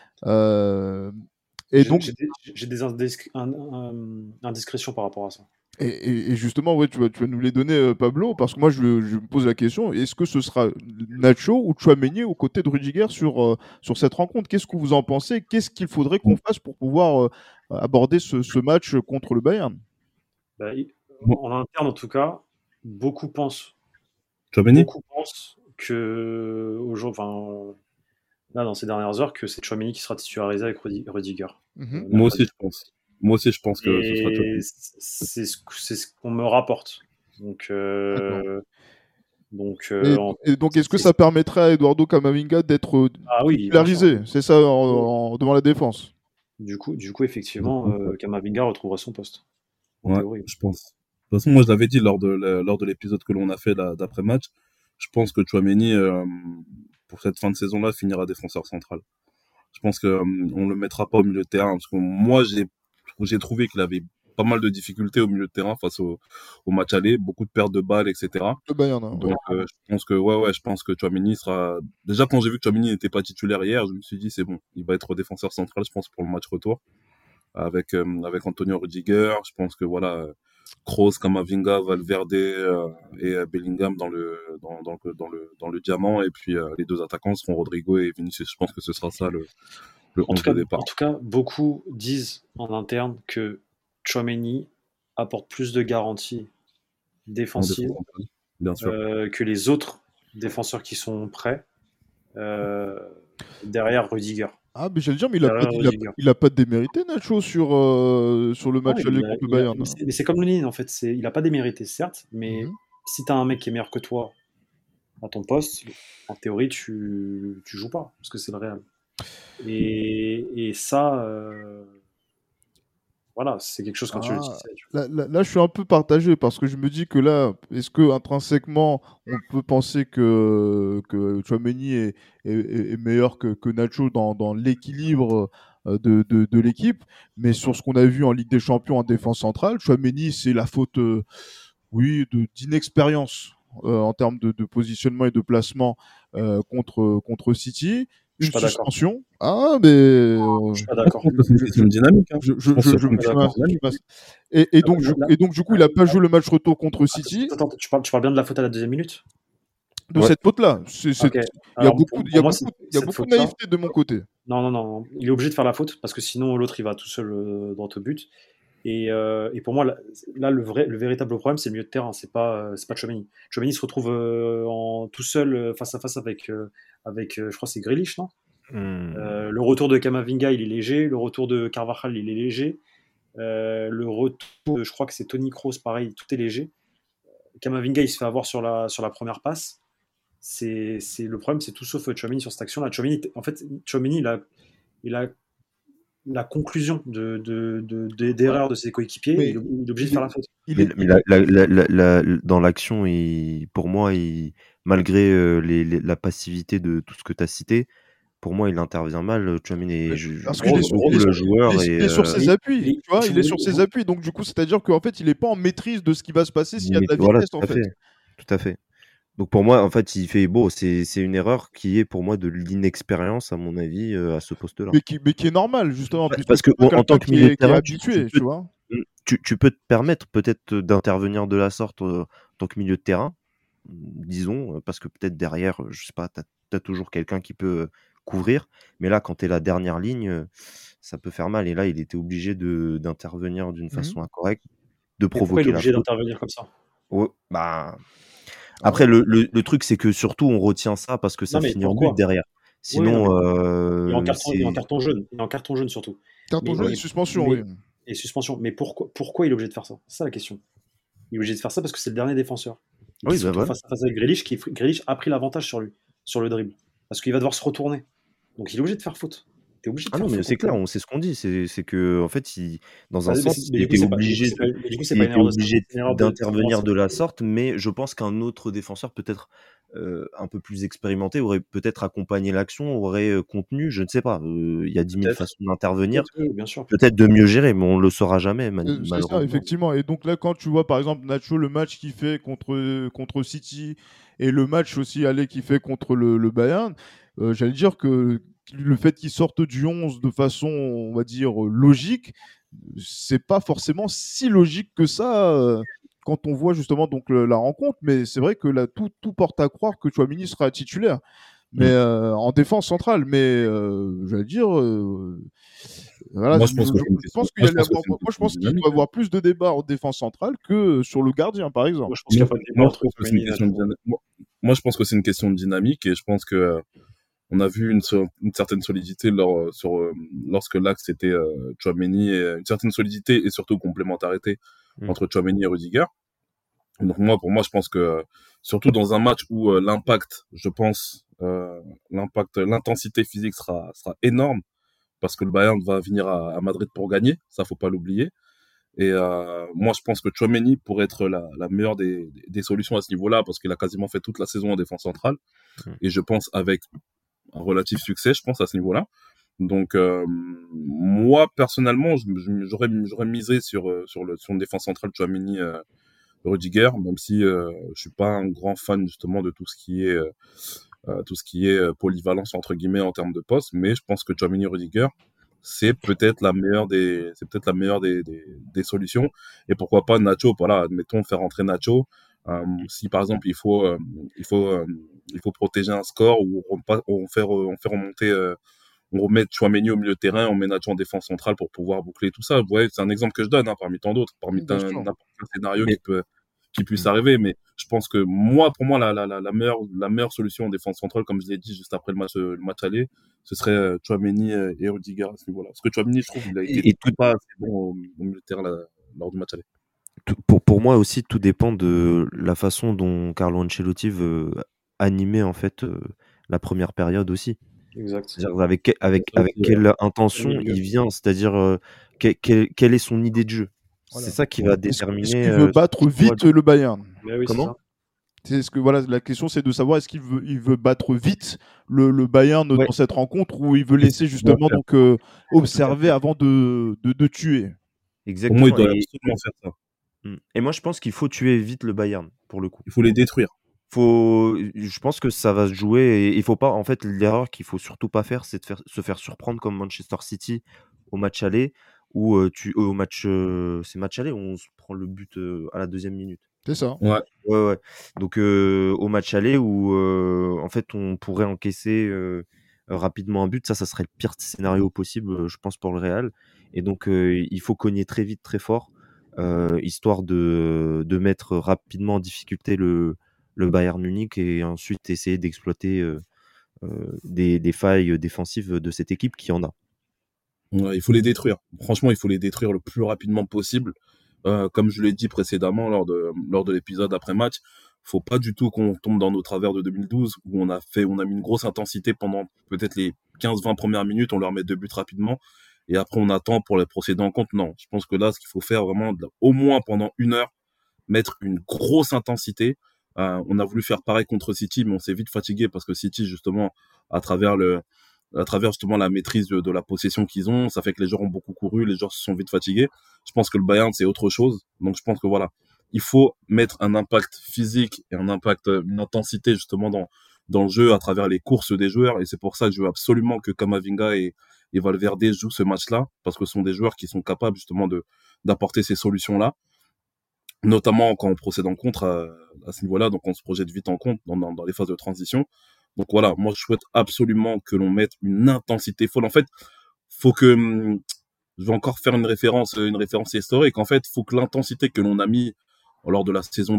Et donc, j'ai des indiscrétions par rapport à ça. Et justement, ouais, tu vas nous les donner, Pablo, parce que moi, je me pose la question, est-ce que ce sera Nacho ou Tchouaméni aux côtés de Rudiger sur cette rencontre? Qu'est-ce que vous en pensez? Qu'est-ce qu'il faudrait qu'on fasse pour pouvoir aborder ce match contre le Bayern? En interne, en tout cas, beaucoup pensent que là, dans ces dernières heures, que c'est Tchouaméni qui sera titularisé avec Rudiger. Moi aussi, je pense. Moi aussi, je pense que ce sera Tchouaméni. C'est ce qu'on me rapporte. Donc, est-ce que ça permettrait à Eduardo Camavinga d'être titularisé? C'est ça, devant la défense? Du coup, effectivement, Camavinga retrouvera son poste. Ouais, je pense. De toute façon, moi, je l'avais dit lors de l'épisode que l'on a fait d'après-match, je pense que Tchouaméni, pour cette fin de saison-là, finira défenseur central. Je pense qu'on le mettra pas au milieu de terrain, parce que moi, j'ai trouvé qu'il avait pas mal de difficultés au milieu de terrain face au match aller, beaucoup de pertes de balles, etc. Le Bayern, hein, donc je pense que Tchouaméni sera... Déjà, quand j'ai vu que Tchouaméni n'était pas titulaire hier, je me suis dit c'est bon, il va être défenseur central, je pense, pour le match retour avec Antonio Rudiger. Je pense que voilà, Kroos, Camavinga, Valverde et Bellingham dans le diamant, et puis les deux attaquants seront Rodrigo et Vinicius. Je pense que ce sera ça le 11 de départ. En tout cas, beaucoup disent en interne que Tchouaméni apporte plus de garanties défensives que les autres défenseurs qui sont prêts derrière Rudiger. Ah, mais j'allais dire, mais il a pas démérité, Nacho, sur le match aller contre le Bayern. Mais c'est comme Lunin, en fait. Il a pas démérité, certes, mais si tu as un mec qui est meilleur que toi à ton poste, en théorie, tu joues pas, parce que c'est le Real. Et ça, voilà, c'est quelque chose quand tu le sais. Là, je suis un peu partagé, parce que je me dis que là, est-ce que intrinsèquement, on peut penser que Tchouaméni est meilleur que Nacho dans l'équilibre de l'équipe, mais sur ce qu'on a vu en Ligue des Champions en défense centrale, Tchouaméni, c'est la faute, d'inexpérience en termes de positionnement et de placement contre City. Une suspension. Ah, mais. Je suis pas d'accord. C'est une dynamique. Hein. Et donc, du coup, il n'a pas joué le match retour contre City. Attends, tu parles bien de la faute à la deuxième minute? De cette faute-là. Il y a beaucoup de naïveté de mon côté. Non. Il est obligé de faire la faute, parce que sinon, l'autre, il va tout seul droit au but. Et pour moi, là, le véritable problème, c'est le milieu de terrain. C'est pas Tchouaméni. Tchouaméni se retrouve tout seul face à face avec je crois que c'est Grealish, non? Le retour de Camavinga, il est léger. Le retour de Carvajal, il est léger. Le retour, je crois que c'est Toni Kroos, pareil, tout est léger. Camavinga, il se fait avoir sur la première passe. C'est le problème, c'est tout sauf Tchouaméni sur cette action-là. Tchouaméni, il a la conclusion d'erreurs de ses coéquipiers. Mais il est obligé de faire la faute. Dans l'action, pour moi, malgré la passivité de tout ce que tu as cité, pour moi, il intervient mal. Tchouaméni, parce qu'il est sur, le joueur. il est sur ses appuis, tu vois, il est sur ses appuis. Donc, du coup, c'est-à-dire qu'en fait, il n'est pas en maîtrise de ce qui va se passer s'il y a de la vitesse, en fait. Tout à fait. Donc, pour moi, en fait, c'est une erreur qui est pour moi de l'inexpérience, à mon avis, à ce poste-là. Mais qui est normal, justement. Parce qu'en tant que milieu de terrain, habitué, tu vois. Tu peux te permettre peut-être d'intervenir de la sorte en tant que milieu de terrain, disons, parce que peut-être derrière, je sais pas, tu as toujours quelqu'un qui peut couvrir. Mais là, quand tu es la dernière ligne, ça peut faire mal. Et là, il était obligé d'intervenir d'une façon incorrecte, de provoquer. Pourquoi il est obligé d'intervenir comme ça? Ouais, après, le truc, c'est que surtout, on retient ça parce que ça finit en but derrière. Sinon, il est en carton jaune. Il est en carton jaune surtout. Carton jaune et suspension, oui. Et suspension. Mais pourquoi il est obligé de faire ça? C'est ça la question. Il est obligé de faire ça parce que c'est le dernier défenseur. Oui, bah voilà. Face à face avec Grealish, Grealish a pris l'avantage sur lui, sur le dribble. Parce qu'il va devoir se retourner. Donc il est obligé de faire faute. Non, mais c'est clair, on sait ce qu'on dit. C'est que, en fait, dans un sens, il était obligé d'intervenir de la sorte, mais je pense qu'un autre défenseur, peut-être un peu plus expérimenté, aurait peut-être accompagné l'action, aurait contenu, je ne sais pas. Il y a 10 000 façons d'intervenir. Peut-être de mieux gérer, mais on ne le saura jamais, malheureusement. C'est ça, effectivement. Et donc là, quand tu vois, par exemple, Nacho, le match qu'il fait contre City et le match aussi aller qu'il fait contre le Bayern, j'allais dire que le fait qu'il sorte du 11 de façon, on va dire, logique, c'est pas forcément si logique que ça quand on voit justement donc la rencontre. Mais c'est vrai que là, tout porte à croire que Tchouaméni sera titulaire. Mais en défense centrale. Mais j'allais dire... voilà, moi, je pense qu'il doit y avoir plus de débats en défense centrale que sur le gardien, par exemple. Moi, je pense que c'est une question de dynamique et je pense que on a vu une certaine solidité lorsque l'axe était Tchouaméni, et une certaine solidité et surtout complémentarité entre Tchouaméni et Rudiger. Donc pour moi, je pense que surtout dans un match où l'intensité physique sera énorme parce que le Bayern va venir à Madrid pour gagner, ça faut pas l'oublier. Et moi, je pense que Tchouaméni pourrait être la meilleure des solutions à ce niveau-là parce qu'il a quasiment fait toute la saison en défense centrale et je pense avec un relatif succès, je pense, à ce niveau-là. Donc, moi, personnellement, j'aurais misé sur une défense centrale Tchouaméni Rudiger, même si je suis pas un grand fan justement de tout ce qui est polyvalence entre guillemets en termes de poste, mais je pense que Tchouaméni Rudiger c'est peut-être la meilleure des solutions. Et pourquoi pas Nacho, voilà, admettons faire entrer Nacho. Si par exemple il faut protéger un score ou on fait remonter, on remet Tchouaméni au milieu de terrain, on met Nacho en défense centrale pour pouvoir boucler tout ça. Vous voyez, c'est un exemple que je donne parmi tant d'autres, parmi n'importe quel scénario qui puisse arriver. Mais je pense que pour moi, la meilleure solution en défense centrale, comme je l'ai dit juste après le match aller, ce serait Tchouaméni et Rudiger à ce niveau-là. Parce que Tchouaméni, je trouve, il a été pas assez bon au milieu de terrain lors du match aller. Pour moi aussi, tout dépend de la façon dont Carlo Ancelotti veut animer en fait la première période aussi. Exact. C'est-à-dire avec quelle intention il vient, c'est-à-dire quelle est son idée de jeu. Voilà. C'est ça qui va déterminer. Est-ce qu'il veut battre vite le Bayern? Oui, comment? La question, c'est de savoir est-ce qu'il veut battre vite le Bayern dans cette rencontre ou il veut laisser justement observer avant de tuer. Exactement. Pour moi, il doit absolument faire ça. Et moi, je pense qu'il faut tuer vite le Bayern pour le coup. Il faut les détruire. Je pense que ça va se jouer et il faut pas. En fait, l'erreur qu'il faut surtout pas faire, c'est de se faire surprendre comme Manchester City au match aller ou au match. C'est match aller où on se prend le but à la 2e minute. C'est ça. Ouais. Donc au match aller où en fait on pourrait encaisser rapidement un but, ça serait le pire scénario possible, je pense, pour le Real. Et donc il faut cogner très vite, très fort, histoire de mettre rapidement en difficulté le Bayern Munich et ensuite essayer d'exploiter des failles défensives de cette équipe qui en a. Ouais, il faut les détruire. Franchement, il faut les détruire le plus rapidement possible. Comme je l'ai dit précédemment lors de l'épisode après-match, faut pas du tout qu'on tombe dans nos travers de 2012 où on a mis une grosse intensité pendant peut-être les 15-20 premières minutes, on leur met 2 buts rapidement et après on attend pour les procéder en compte. Non, je pense que là, ce qu'il faut faire vraiment, au moins pendant 1 heure, mettre une grosse intensité. On a voulu faire pareil contre City, mais on s'est vite fatigué parce que City, justement, à travers justement la maîtrise de la possession qu'ils ont, ça fait que les joueurs ont beaucoup couru, les joueurs se sont vite fatigués. Je pense que le Bayern, c'est autre chose. Donc je pense que voilà, il faut mettre un impact physique et une intensité justement dans le jeu à travers les courses des joueurs. Et c'est pour ça que je veux absolument que Camavinga et Valverde jouent ce match-là, parce que ce sont des joueurs qui sont capables justement d'apporter ces solutions-là, notamment quand on procède en contre à ce niveau-là, donc on se projette vite en contre dans les phases de transition. Donc voilà, moi je souhaite absolument que l'on mette une intensité folle. En fait, faut que je vais encore faire une référence historique. En fait, faut que l'intensité que l'on a mis lors de la saison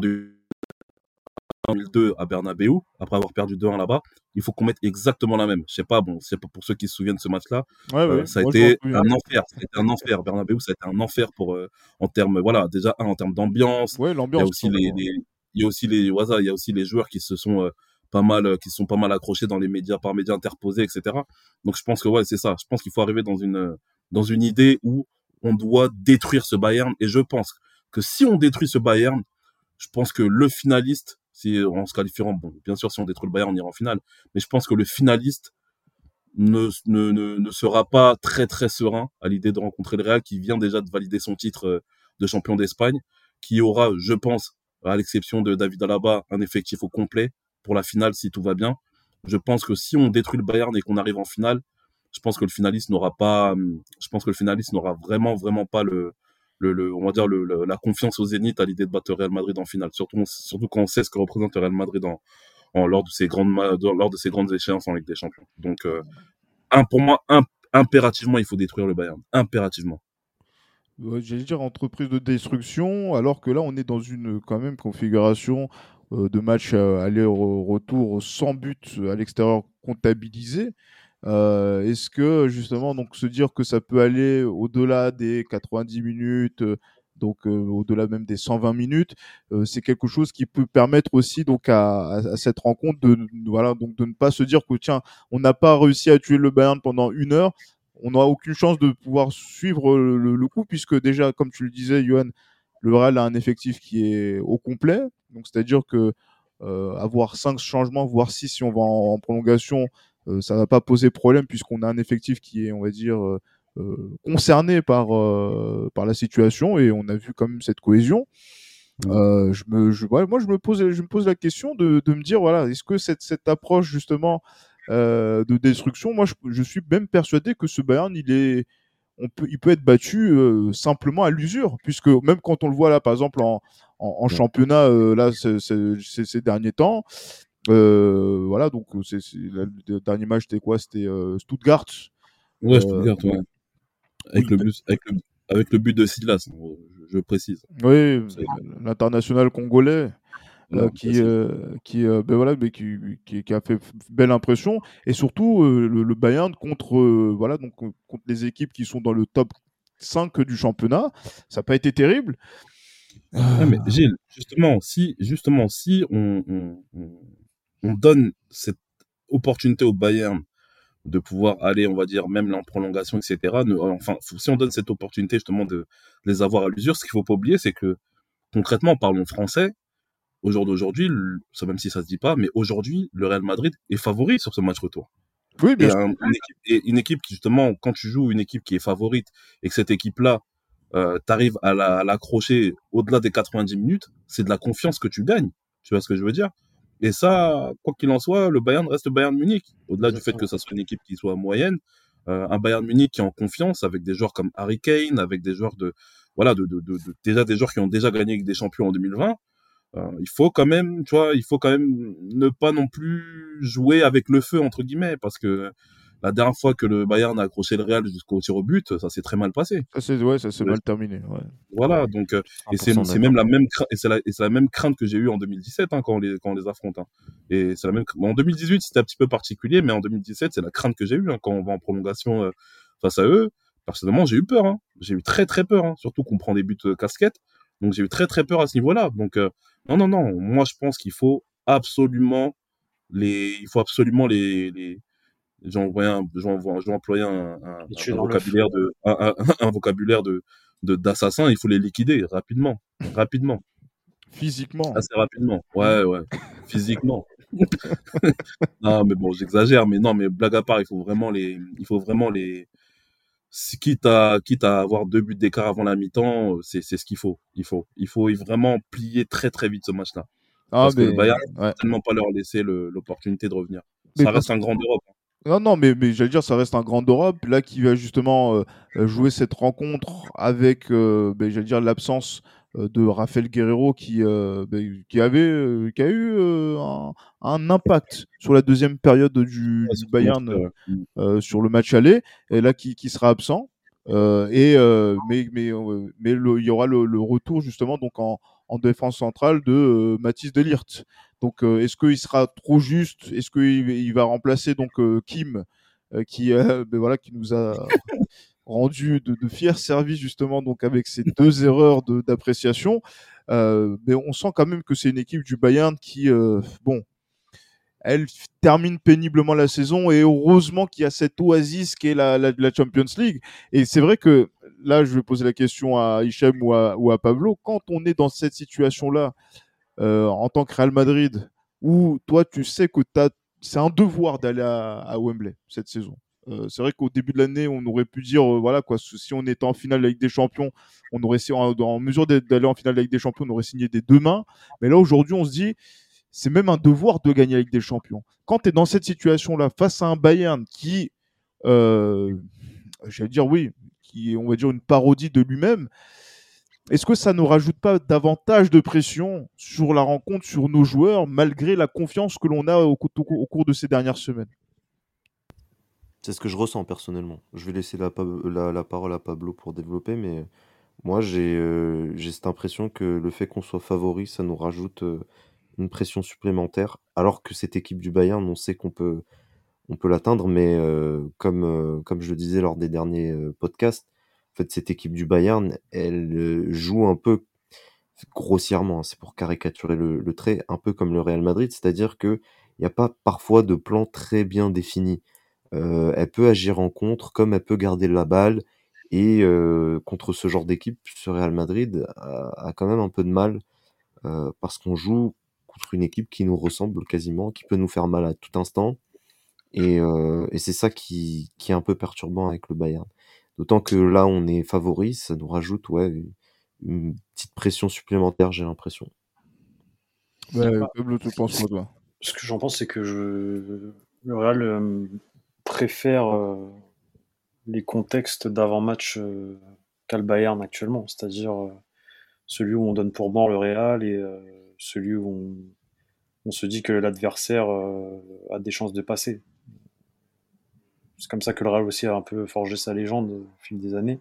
2002 à Bernabeu, après avoir perdu 2-1 là-bas, il faut qu'on mette exactement la même. Je sais pas, bon, c'est pas pour ceux qui se souviennent de ce match-là. Ça a été un enfer. Ça a été un enfer. Bernabeu, ça a été un enfer en termes, voilà, déjà en termes d'ambiance. Ouais, l'ambiance. Il y a aussi les joueurs qui se sont pas mal accrochés dans les médias, par médias interposés, etc. Donc je pense que ouais, c'est ça. Je pense qu'il faut arriver dans une idée où on doit détruire ce Bayern. Et je pense que si on détruit ce Bayern, je pense que le finaliste, si en se qualifiant, bon, bien sûr, si on détruit le Bayern, on ira en finale. Mais je pense que le finaliste ne sera pas très très serein à l'idée de rencontrer le Real, qui vient déjà de valider son titre de champion d'Espagne, qui aura, je pense, à l'exception de David Alaba, un effectif au complet pour la finale si tout va bien. Je pense que si on détruit le Bayern et qu'on arrive en finale, je pense que le finaliste n'aura vraiment pas on va dire la confiance au Zénith à l'idée de battre le Real Madrid en finale. Surtout quand on sait ce que représente le Real Madrid lors de ces grandes échéances en Ligue des Champions. Donc, pour moi, impérativement, il faut détruire le Bayern. Impérativement. J'allais dire entreprise de destruction, alors que là, on est dans une quand même configuration de match aller-retour sans but à l'extérieur comptabilisé. Est-ce que justement, donc se dire que ça peut aller au-delà des 90 minutes, au-delà même des 120 minutes, c'est quelque chose qui peut permettre aussi donc à cette rencontre voilà, donc de ne pas se dire que tiens, on n'a pas réussi à tuer le Bayern pendant 1 heure, on n'aura aucune chance de pouvoir suivre le coup, puisque déjà, comme tu le disais, Johan, le Real a un effectif qui est au complet, donc c'est-à-dire que avoir 5 changements, voire 6 si on va en prolongation, ça ne va pas poser problème puisqu'on a un effectif qui est, on va dire, concerné par la situation, et on a vu quand même cette cohésion. Moi, je me pose la question de me dire, voilà, est-ce que cette approche justement de destruction, moi je suis même persuadé que ce Bayern, il peut être battu simplement à l'usure, puisque même quand on le voit là, par exemple en championnat, là ces derniers temps, voilà, donc le dernier match c'était quoi? C'était Stuttgart. Ouais, Stuttgart, ouais. Avec le but de Silas, je précise. Oui, l'international congolais. Qui a fait belle impression, et surtout le Bayern contre les équipes qui sont dans le top 5 du championnat, ça n'a pas été terrible. Mais Gilles, justement, si on donne cette opportunité au Bayern de pouvoir aller, on va dire, même en prolongation, etc. Si on donne cette opportunité justement de les avoir à l'usure, ce qu'il ne faut pas oublier, c'est que concrètement, parlons français, au jour d'aujourd'hui, même si ça se dit pas, mais aujourd'hui, le Real Madrid est favori sur ce match retour. Oui, bien sûr. Une équipe qui, justement, quand tu joues une équipe qui est favorite et que cette équipe-là, t'arrives à l'accrocher au-delà des 90 minutes, c'est de la confiance que tu gagnes. Tu vois ce que je veux dire? Et ça, quoi qu'il en soit, le Bayern reste le Bayern Munich. Au-delà du fait que ça soit une équipe qui soit moyenne, un Bayern Munich qui est en confiance, avec des joueurs comme Harry Kane, avec des joueurs déjà des joueurs qui ont déjà gagné avec des champions en 2020. Il faut quand même ne pas non plus jouer avec le feu, entre guillemets, parce que La dernière fois que le Bayern a accroché le Real jusqu'au tir au but, ça s'est très mal passé. Ça s'est mal terminé. Ouais. Voilà, donc et c'est 100% même d'accord. la même crainte, et c'est la même crainte que j'ai eue en 2017 quand on les affronte. Et c'est la même. En 2018 c'était un petit peu particulier, mais en 2017 c'est la crainte que j'ai eue quand on va en prolongation face à eux. Personnellement j'ai eu peur, j'ai eu très très peur, surtout qu'on prend des buts casquettes. Donc j'ai eu très très peur à ce niveau-là. Donc non, moi je pense qu'il faut absolument les je vais employer Les tuer un dans l'œuf. vocabulaire un vocabulaire d'assassin, il faut les liquider rapidement, Physiquement. assez rapidement. Ouais, physiquement. Non, mais bon, j'exagère, mais non, mais blague à part, il faut vraiment les, quitte à avoir 2 buts d'écart avant la mi-temps, c'est ce qu'il faut. Il faut vraiment plier très très vite ce match-là. Ah, Parce que le mais Bayern, ouais. tellement pas leur laisser l'opportunité de revenir. Mais Ça reste un grand d'Europe. non, mais j'allais dire, ça reste un grand d'Europe, là, qui va justement jouer cette rencontre avec, j'allais dire, l'absence de Rafael Guerreiro qui a eu un impact sur la deuxième période Ouais, du c'est ce qu'on Bayern montrait, sur le match aller, et là, qui sera absent. Il y aura le retour, justement, donc en défense centrale de Mathis de Ligt. Donc, est-ce qu'il sera trop juste? Est-ce qu'il va remplacer donc Kim, qui nous a rendu de fiers services justement donc avec ces deux erreurs d'appréciation. Mais on sent quand même que c'est une équipe du Bayern qui, elle termine péniblement la saison et heureusement qu'il y a cette oasis qui est la Champions League. Et c'est vrai que là, je vais poser la question à Hichem ou à Pablo. Quand on est dans cette situation-là, en tant que Real Madrid, où toi, tu sais que c'est un devoir d'aller à Wembley cette saison. C'est vrai qu'au début de l'année, on aurait pu dire, voilà, quoi, si on était en finale de la Ligue des Champions, on aurait en mesure d'aller en finale de la Ligue des Champions, on aurait signé des deux mains. Mais là, aujourd'hui, on se dit, c'est même un devoir de gagner la Ligue des Champions. Quand tu es dans cette situation-là, face à un Bayern qui, j'allais dire, oui, qui est, on va dire, une parodie de lui-même, est-ce que ça ne rajoute pas davantage de pression sur la rencontre, sur nos joueurs, malgré la confiance que l'on a au cours de ces dernières semaines? C'est ce que je ressens personnellement. Je vais laisser la parole à Pablo pour développer, mais moi j'ai cette impression que le fait qu'on soit favori, ça nous rajoute une pression supplémentaire, alors que cette équipe du Bayern, on sait on peut l'atteindre, mais comme je le disais lors des derniers podcasts, en fait, cette équipe du Bayern, elle joue un peu grossièrement, c'est pour caricaturer le trait, un peu comme le Real Madrid, c'est-à-dire que il n'y a pas parfois de plan très bien défini. Elle peut agir en contre, comme elle peut garder la balle, et contre ce genre d'équipe, ce Real Madrid a quand même un peu de mal, parce qu'on joue contre une équipe qui nous ressemble quasiment, qui peut nous faire mal à tout instant, et c'est ça qui est un peu perturbant avec le Bayern. D'autant que là, on est favori, ça nous rajoute une petite pression supplémentaire, j'ai l'impression. Pablo, tu penses quoi, toi? Ce que j'en pense, c'est que le Real préfère les contextes d'avant-match qu'a le Bayern actuellement, c'est-à-dire celui où on donne pour mort le Real et celui où on se dit que l'adversaire a des chances de passer. C'est comme ça que le Real aussi a un peu forgé sa légende au fil des années.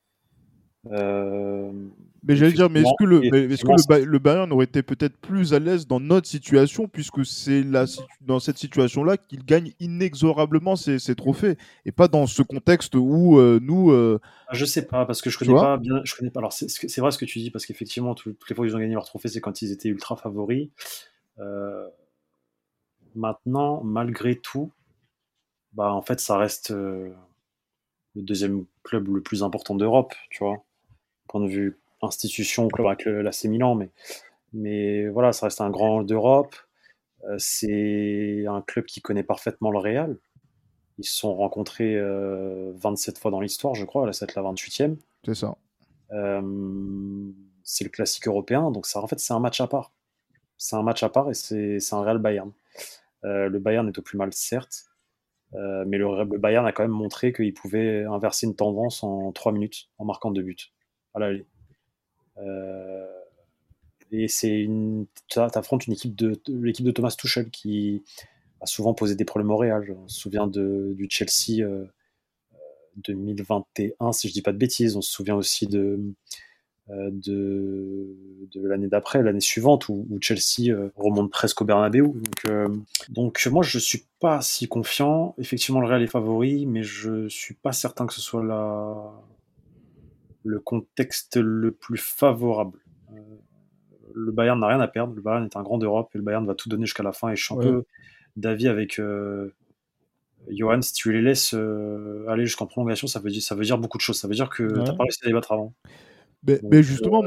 Mais j'allais dire, mais est-ce que effectivement, le Bayern aurait été peut-être plus à l'aise dans notre situation, puisque c'est dans cette situation-là qu'il gagne inexorablement ses trophées, et pas dans ce contexte où nous, je sais pas, parce que je tu connais vois? pas bien. Je connais pas. Alors c'est vrai ce que tu dis, parce qu'effectivement, toutes les fois qu'ils ont gagné leur trophée, c'est quand ils étaient ultra favoris. Euh, Maintenant, malgré tout, bah en fait, ça reste le deuxième club le plus important d'Europe, tu vois. Point de vue institution, club avec l'AC Milan, mais voilà, ça reste un grand d'Europe. C'est un club qui connaît parfaitement le Real. Ils se sont rencontrés 27 fois dans l'histoire, je crois. Là, c'est la 28e. C'est ça. C'est le classique européen, donc ça, en fait, c'est un match à part. C'est un match à part et c'est un Real Bayern. Le Bayern est au plus mal, certes, mais le Bayern a quand même montré qu'il pouvait inverser une tendance en 3 minutes en marquant 2 buts à l'aller. Et t'affrontes l'équipe de Thomas Tuchel qui souvent posé des problèmes au Real. On se souvient du Chelsea 2021, si je dis pas de bêtises. On se souvient aussi de l'année d'après, l'année suivante, où Chelsea remonte presque au Bernabeu. Donc moi, je suis pas si confiant. Effectivement, le Real est favori, mais je suis pas certain que ce soit le contexte le plus favorable. Le Bayern n'a rien à perdre. Le Bayern est un grand d'Europe et le Bayern va tout donner jusqu'à la fin. Et je suis un peu d'avis avec Johan. Si tu les laisses aller jusqu'en prolongation, ça veut dire beaucoup de choses. Ça veut dire que tu n'as pas réussi à les battre avant. Mais justement,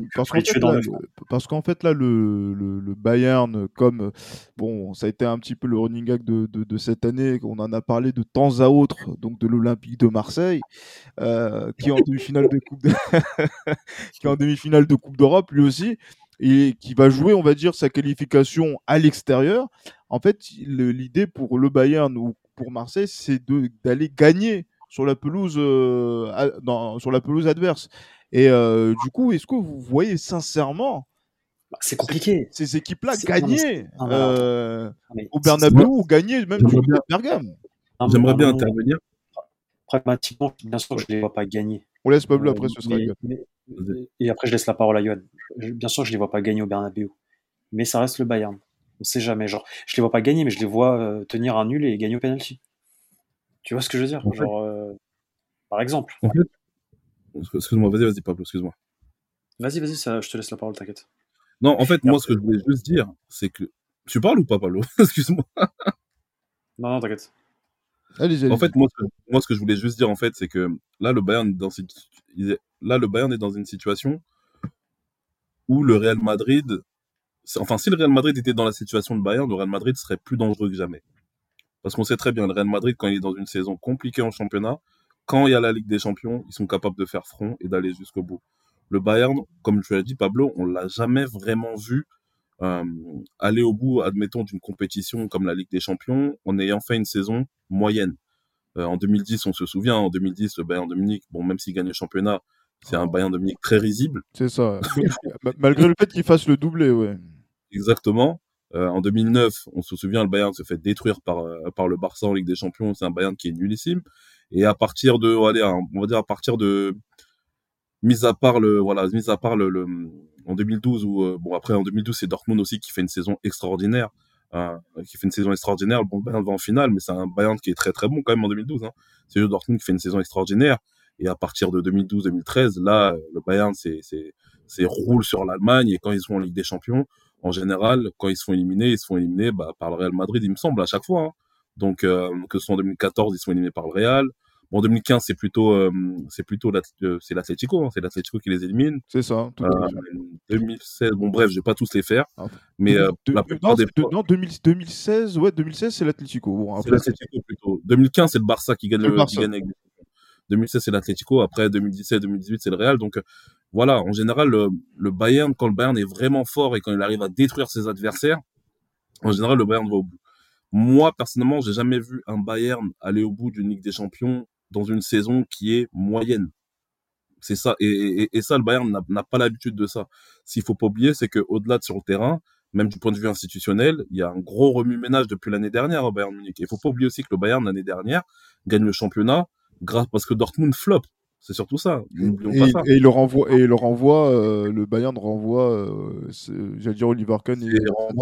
parce qu'en fait là, le Bayern, comme bon, ça a été un petit peu le running gag de cette année, on en a parlé de temps à autre, donc de l'Olympique de Marseille, qui est en demi-finale de qui est en demi-finale de Coupe d'Europe lui aussi, et qui va jouer, on va dire, sa qualification à l'extérieur. En fait, l'idée pour le Bayern ou pour Marseille, c'est d'aller gagner sur la pelouse, sur la pelouse adverse. Et du coup, est-ce que vous voyez sincèrement c'est compliqué ces équipes-là gagner au Bernabeu ou gagner même du côté de Bergame? J'aimerais bien intervenir. Pragmatiquement, bien sûr que je ne les vois pas gagner. On laisse Pablo après, ce sera et après, je laisse la parole à Yoann. Bien sûr que je ne les vois pas gagner au Bernabeu. Mais ça reste le Bayern. On ne sait jamais. Genre, je ne les vois pas gagner, mais je les vois tenir un nul et gagner au penalty. Tu vois ce que je veux dire? Par exemple. En fait, excuse-moi, vas-y, Pablo, excuse-moi. Vas-y, je te laisse la parole, t'inquiète. Non, en fait, moi, ce que je voulais juste dire, c'est que... Tu parles ou pas, Pablo? Excuse-moi. Non, t'inquiète. Allez. En fait, moi, ce que je voulais juste dire, en fait, c'est que là, le Bayern est dans une situation où le Real Madrid... Enfin, si le Real Madrid était dans la situation de Bayern, le Real Madrid serait plus dangereux que jamais. Parce qu'on sait très bien, le Real Madrid, quand il est dans une saison compliquée en championnat, quand il y a la Ligue des Champions, ils sont capables de faire front et d'aller jusqu'au bout. Le Bayern, comme tu l'as dit, Pablo, on l'a jamais vraiment vu aller au bout, admettons, d'une compétition comme la Ligue des Champions, en ayant fait une saison moyenne. En 2010, on se souvient, en 2010, le Bayern de Munich, bon, même s'il gagne le championnat, c'est un Bayern de Munich très risible. C'est ça. Malgré le fait qu'il fasse le doublé, ouais. Exactement. En 2009, on se souvient, le Bayern se fait détruire par le Barça en Ligue des Champions. C'est un Bayern qui est nullissime. Et à partir de, on va dire à partir de, mis à part en 2012 où bon après en 2012 c'est Dortmund aussi qui fait une saison extraordinaire, Bon, le Bayern va en finale, mais c'est un Bayern qui est très très bon quand même en 2012. C'est juste Dortmund qui fait une saison extraordinaire. Et à partir de 2012-2013, là, le Bayern c'est roule sur l'Allemagne, et quand ils sont en Ligue des Champions, en général, quand ils se font éliminer par le Real Madrid, il me semble, à chaque fois. Donc, que ce soit en 2014, ils sont éliminés par le Real. Bon, en 2015, c'est l'Atlético, c'est l'Atlético qui les élimine. C'est ça. 2016, bon bref, je vais pas tous les faire, mais la plupart des fois... Non, 2016, c'est l'Atlético. Bon, c'est l'Atlético plutôt. 2015, c'est le Barça qui gagne avec 2016, c'est l'Atlético. Après 2017, 2018, c'est le Real. Donc voilà, en général, le Bayern, quand le Bayern est vraiment fort et quand il arrive à détruire ses adversaires, en général, le Bayern va au bout. Moi, personnellement, j'ai jamais vu un Bayern aller au bout d'une Ligue des Champions dans une saison qui est moyenne. C'est ça. Et ça, le Bayern n'a pas l'habitude de ça. S'il faut pas oublier, c'est qu'au-delà de sur le terrain, même du point de vue institutionnel, il y a un gros remue-ménage depuis l'année dernière au Bayern Munich. Et il faut pas oublier aussi que le Bayern, l'année dernière, gagne le championnat parce que Dortmund flop. C'est surtout ça. Et il le renvoie, le Bayern renvoie, j'allais dire Oliver Kahn et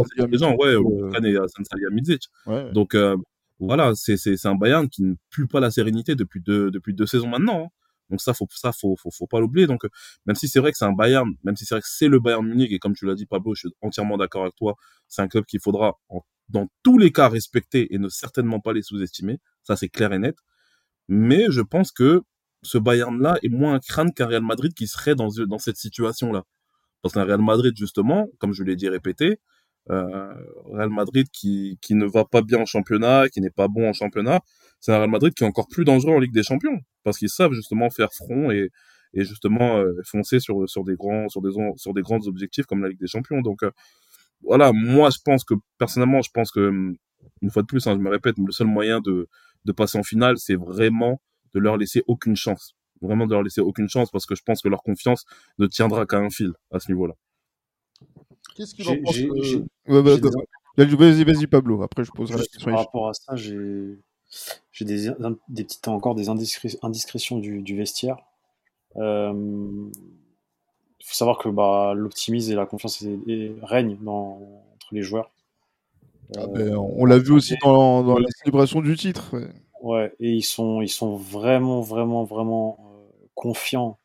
Hassan Salihamidzic. Ouais. Donc voilà, c'est un Bayern qui ne pue pas la sérénité depuis deux saisons maintenant. Donc ça faut pas l'oublier. Donc même si c'est vrai que c'est un Bayern, même si c'est vrai que c'est le Bayern Munich, et comme tu l'as dit Pablo, je suis entièrement d'accord avec toi, c'est un club qu'il faudra dans tous les cas respecter et ne certainement pas les sous-estimer. Ça c'est clair et net. Mais je pense que ce Bayern-là est moins un crâne qu'un Real Madrid qui serait dans cette situation-là. Parce qu'un Real Madrid, justement, comme je l'ai dit répété, Real Madrid qui ne va pas bien en championnat, qui n'est pas bon en championnat, c'est un Real Madrid qui est encore plus dangereux en Ligue des Champions. Parce qu'ils savent justement faire front et justement foncer sur des grands objectifs comme la Ligue des Champions. Donc voilà, moi personnellement, je pense que, une fois de plus, je me répète, le seul moyen de passer en finale, c'est vraiment de leur laisser aucune chance. Vraiment de leur laisser aucune chance, parce que je pense que leur confiance ne tiendra qu'à un fil à ce niveau-là. Qu'est-ce qu'il en pense Vas-y, Pablo. Après, je poserai la Juste question. par rapport à ça, j'ai encore des indiscrétions du vestiaire. Il faut savoir que l'optimisme et la confiance règnent entre les joueurs. On l'a vu aussi dans la célébration du titre. Ouais, et ils sont vraiment, vraiment, vraiment confiants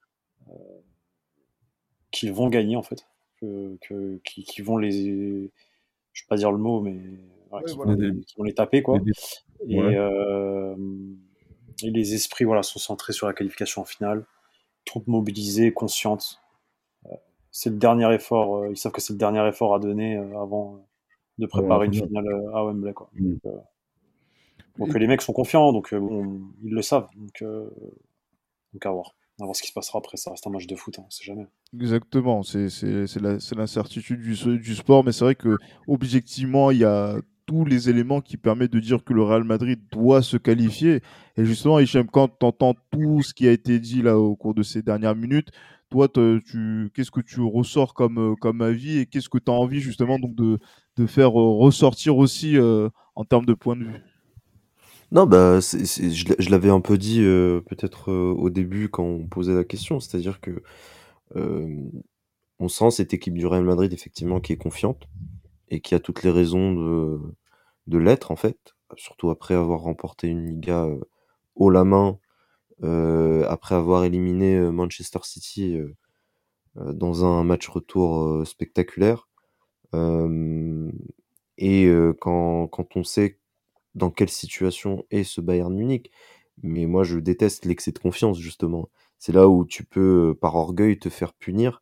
qu'ils vont gagner en fait, qu'ils vont les, je vais pas dire le mot, mais voilà, qu'ils vont les taper quoi. Et, et les esprits sont centrés sur la qualification en finale, troupes mobilisées, conscientes. C'est le dernier effort, ils savent que c'est le dernier effort à donner avant de préparer une finale à Wembley quoi. Donc les mecs sont confiants, donc ils le savent. Donc à voir ce qui se passera après. Ça reste un match de foot, on sait jamais. Exactement, c'est l'incertitude du sport, mais c'est vrai que objectivement, il y a tous les éléments qui permettent de dire que le Real Madrid doit se qualifier. Et justement, Hichem, quand tu entends tout ce qui a été dit là au cours de ces dernières minutes, toi, qu'est-ce que tu ressors comme avis et qu'est-ce que tu as envie justement donc de faire ressortir aussi en termes de point de vue? Non, je l'avais un peu dit peut-être au début quand on posait la question, c'est-à-dire que on sent cette équipe du Real Madrid effectivement qui est confiante et qui a toutes les raisons de l'être en fait, surtout après avoir remporté une Liga haut la main, après avoir éliminé Manchester City dans un match retour spectaculaire. Quand on sait dans quelle situation est ce Bayern Munich, mais moi je déteste l'excès de confiance justement. C'est là où tu peux, par orgueil, te faire punir.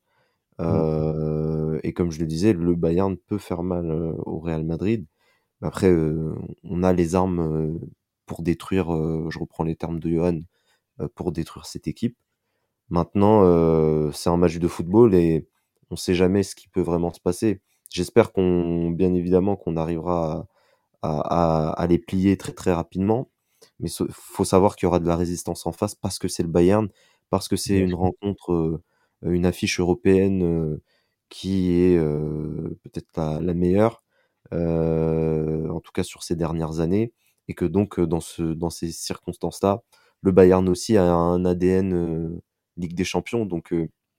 Et comme je le disais, le Bayern peut faire mal au Real Madrid. Après, on a les armes pour détruire, je reprends les termes de Johan, pour détruire cette équipe. Maintenant, c'est un match de football et on sait jamais ce qui peut vraiment se passer. J'espère bien évidemment, qu'on arrivera à les plier très très rapidement. Mais faut savoir qu'il y aura de la résistance en face parce que c'est le Bayern, parce que c'est une rencontre, une affiche européenne qui est peut-être la meilleure, en tout cas sur ces dernières années, et que donc dans ces circonstances-là, le Bayern aussi a un ADN Ligue des Champions, donc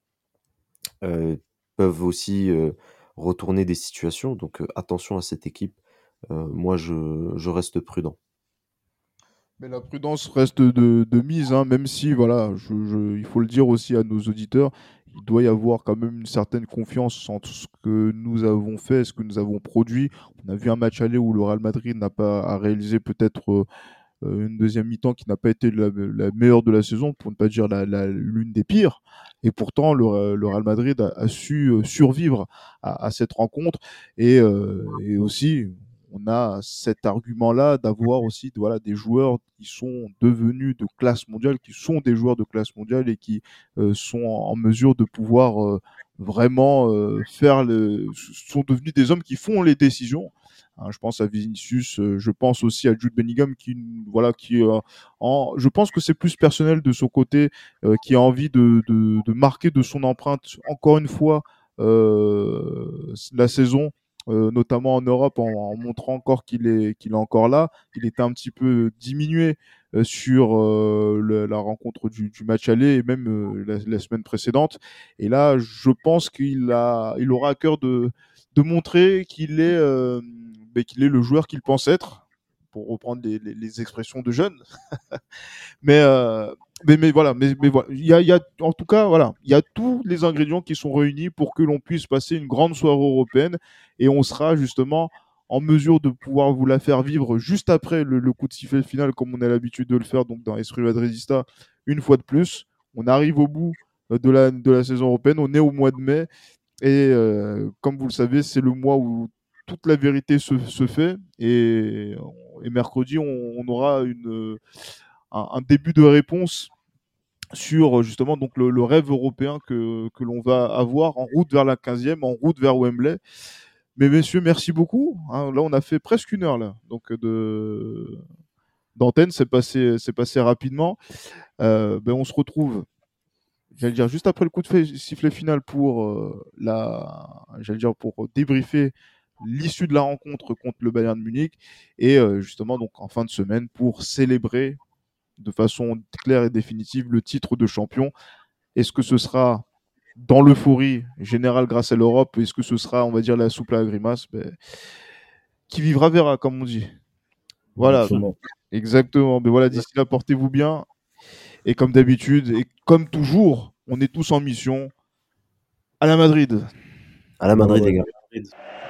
peuvent aussi retourner des situations. Donc attention à cette équipe. Moi, je reste prudent. Mais la prudence reste de mise, hein, même si, voilà, il faut le dire aussi à nos auditeurs, il doit y avoir quand même une certaine confiance entre ce que nous avons fait, ce que nous avons produit. On a vu un match aller où le Real Madrid n'a pas à réaliser peut-être une deuxième mi-temps qui n'a pas été la meilleure de la saison, pour ne pas dire l'une des pires. Et pourtant, le Real Madrid a su survivre à cette rencontre. Et aussi, on a cet argument-là d'avoir aussi voilà, des joueurs qui sont devenus de classe mondiale, qui sont des joueurs de classe mondiale et qui sont en mesure de pouvoir vraiment sont devenus des hommes qui font les décisions. Hein, je pense à Vinicius, je pense aussi à Jude Bellingham je pense que c'est plus personnel de son côté, qui a envie de marquer de son empreinte encore une fois la saison, notamment en Europe, en montrant encore qu'il est encore là. Il était un petit peu diminué sur la rencontre du match aller et même la semaine précédente. Et là, je pense il aura à cœur de montrer qu'il est le joueur qu'il pense être, pour reprendre les expressions de jeunes. mais, voilà, en tout cas, voilà, il y a tous les ingrédients qui sont réunis pour que l'on puisse passer une grande soirée européenne et on sera justement en mesure de pouvoir vous la faire vivre juste après le coup de sifflet final, comme on a l'habitude de le faire donc dans Esprit Madridista une fois de plus. On arrive au bout de la saison européenne, on est au mois de mai et comme vous le savez, c'est le mois où toute la vérité se fait. Et mercredi, on aura un début de réponse sur justement donc le rêve européen que l'on va avoir en route vers la 15e, en route vers Wembley. Mais messieurs, merci beaucoup. Hein, là, on a fait presque une heure là, donc d'antenne, c'est passé rapidement. On se retrouve, j'allais dire, juste après le coup de sifflet final pour pour débriefer l'issue de la rencontre contre le Bayern de Munich et justement donc en fin de semaine pour célébrer de façon claire et définitive le titre de champion. Est-ce que ce sera dans l'euphorie générale grâce à l'Europe? Est-ce que ce sera, on va dire, la soupe à la grimace? Qui vivra verra, comme on dit. Voilà, exactement. Mais voilà, d'ici là, portez-vous bien. Et comme d'habitude, et comme toujours, on est tous en mission. À la Madrid. À la Madrid, les gars.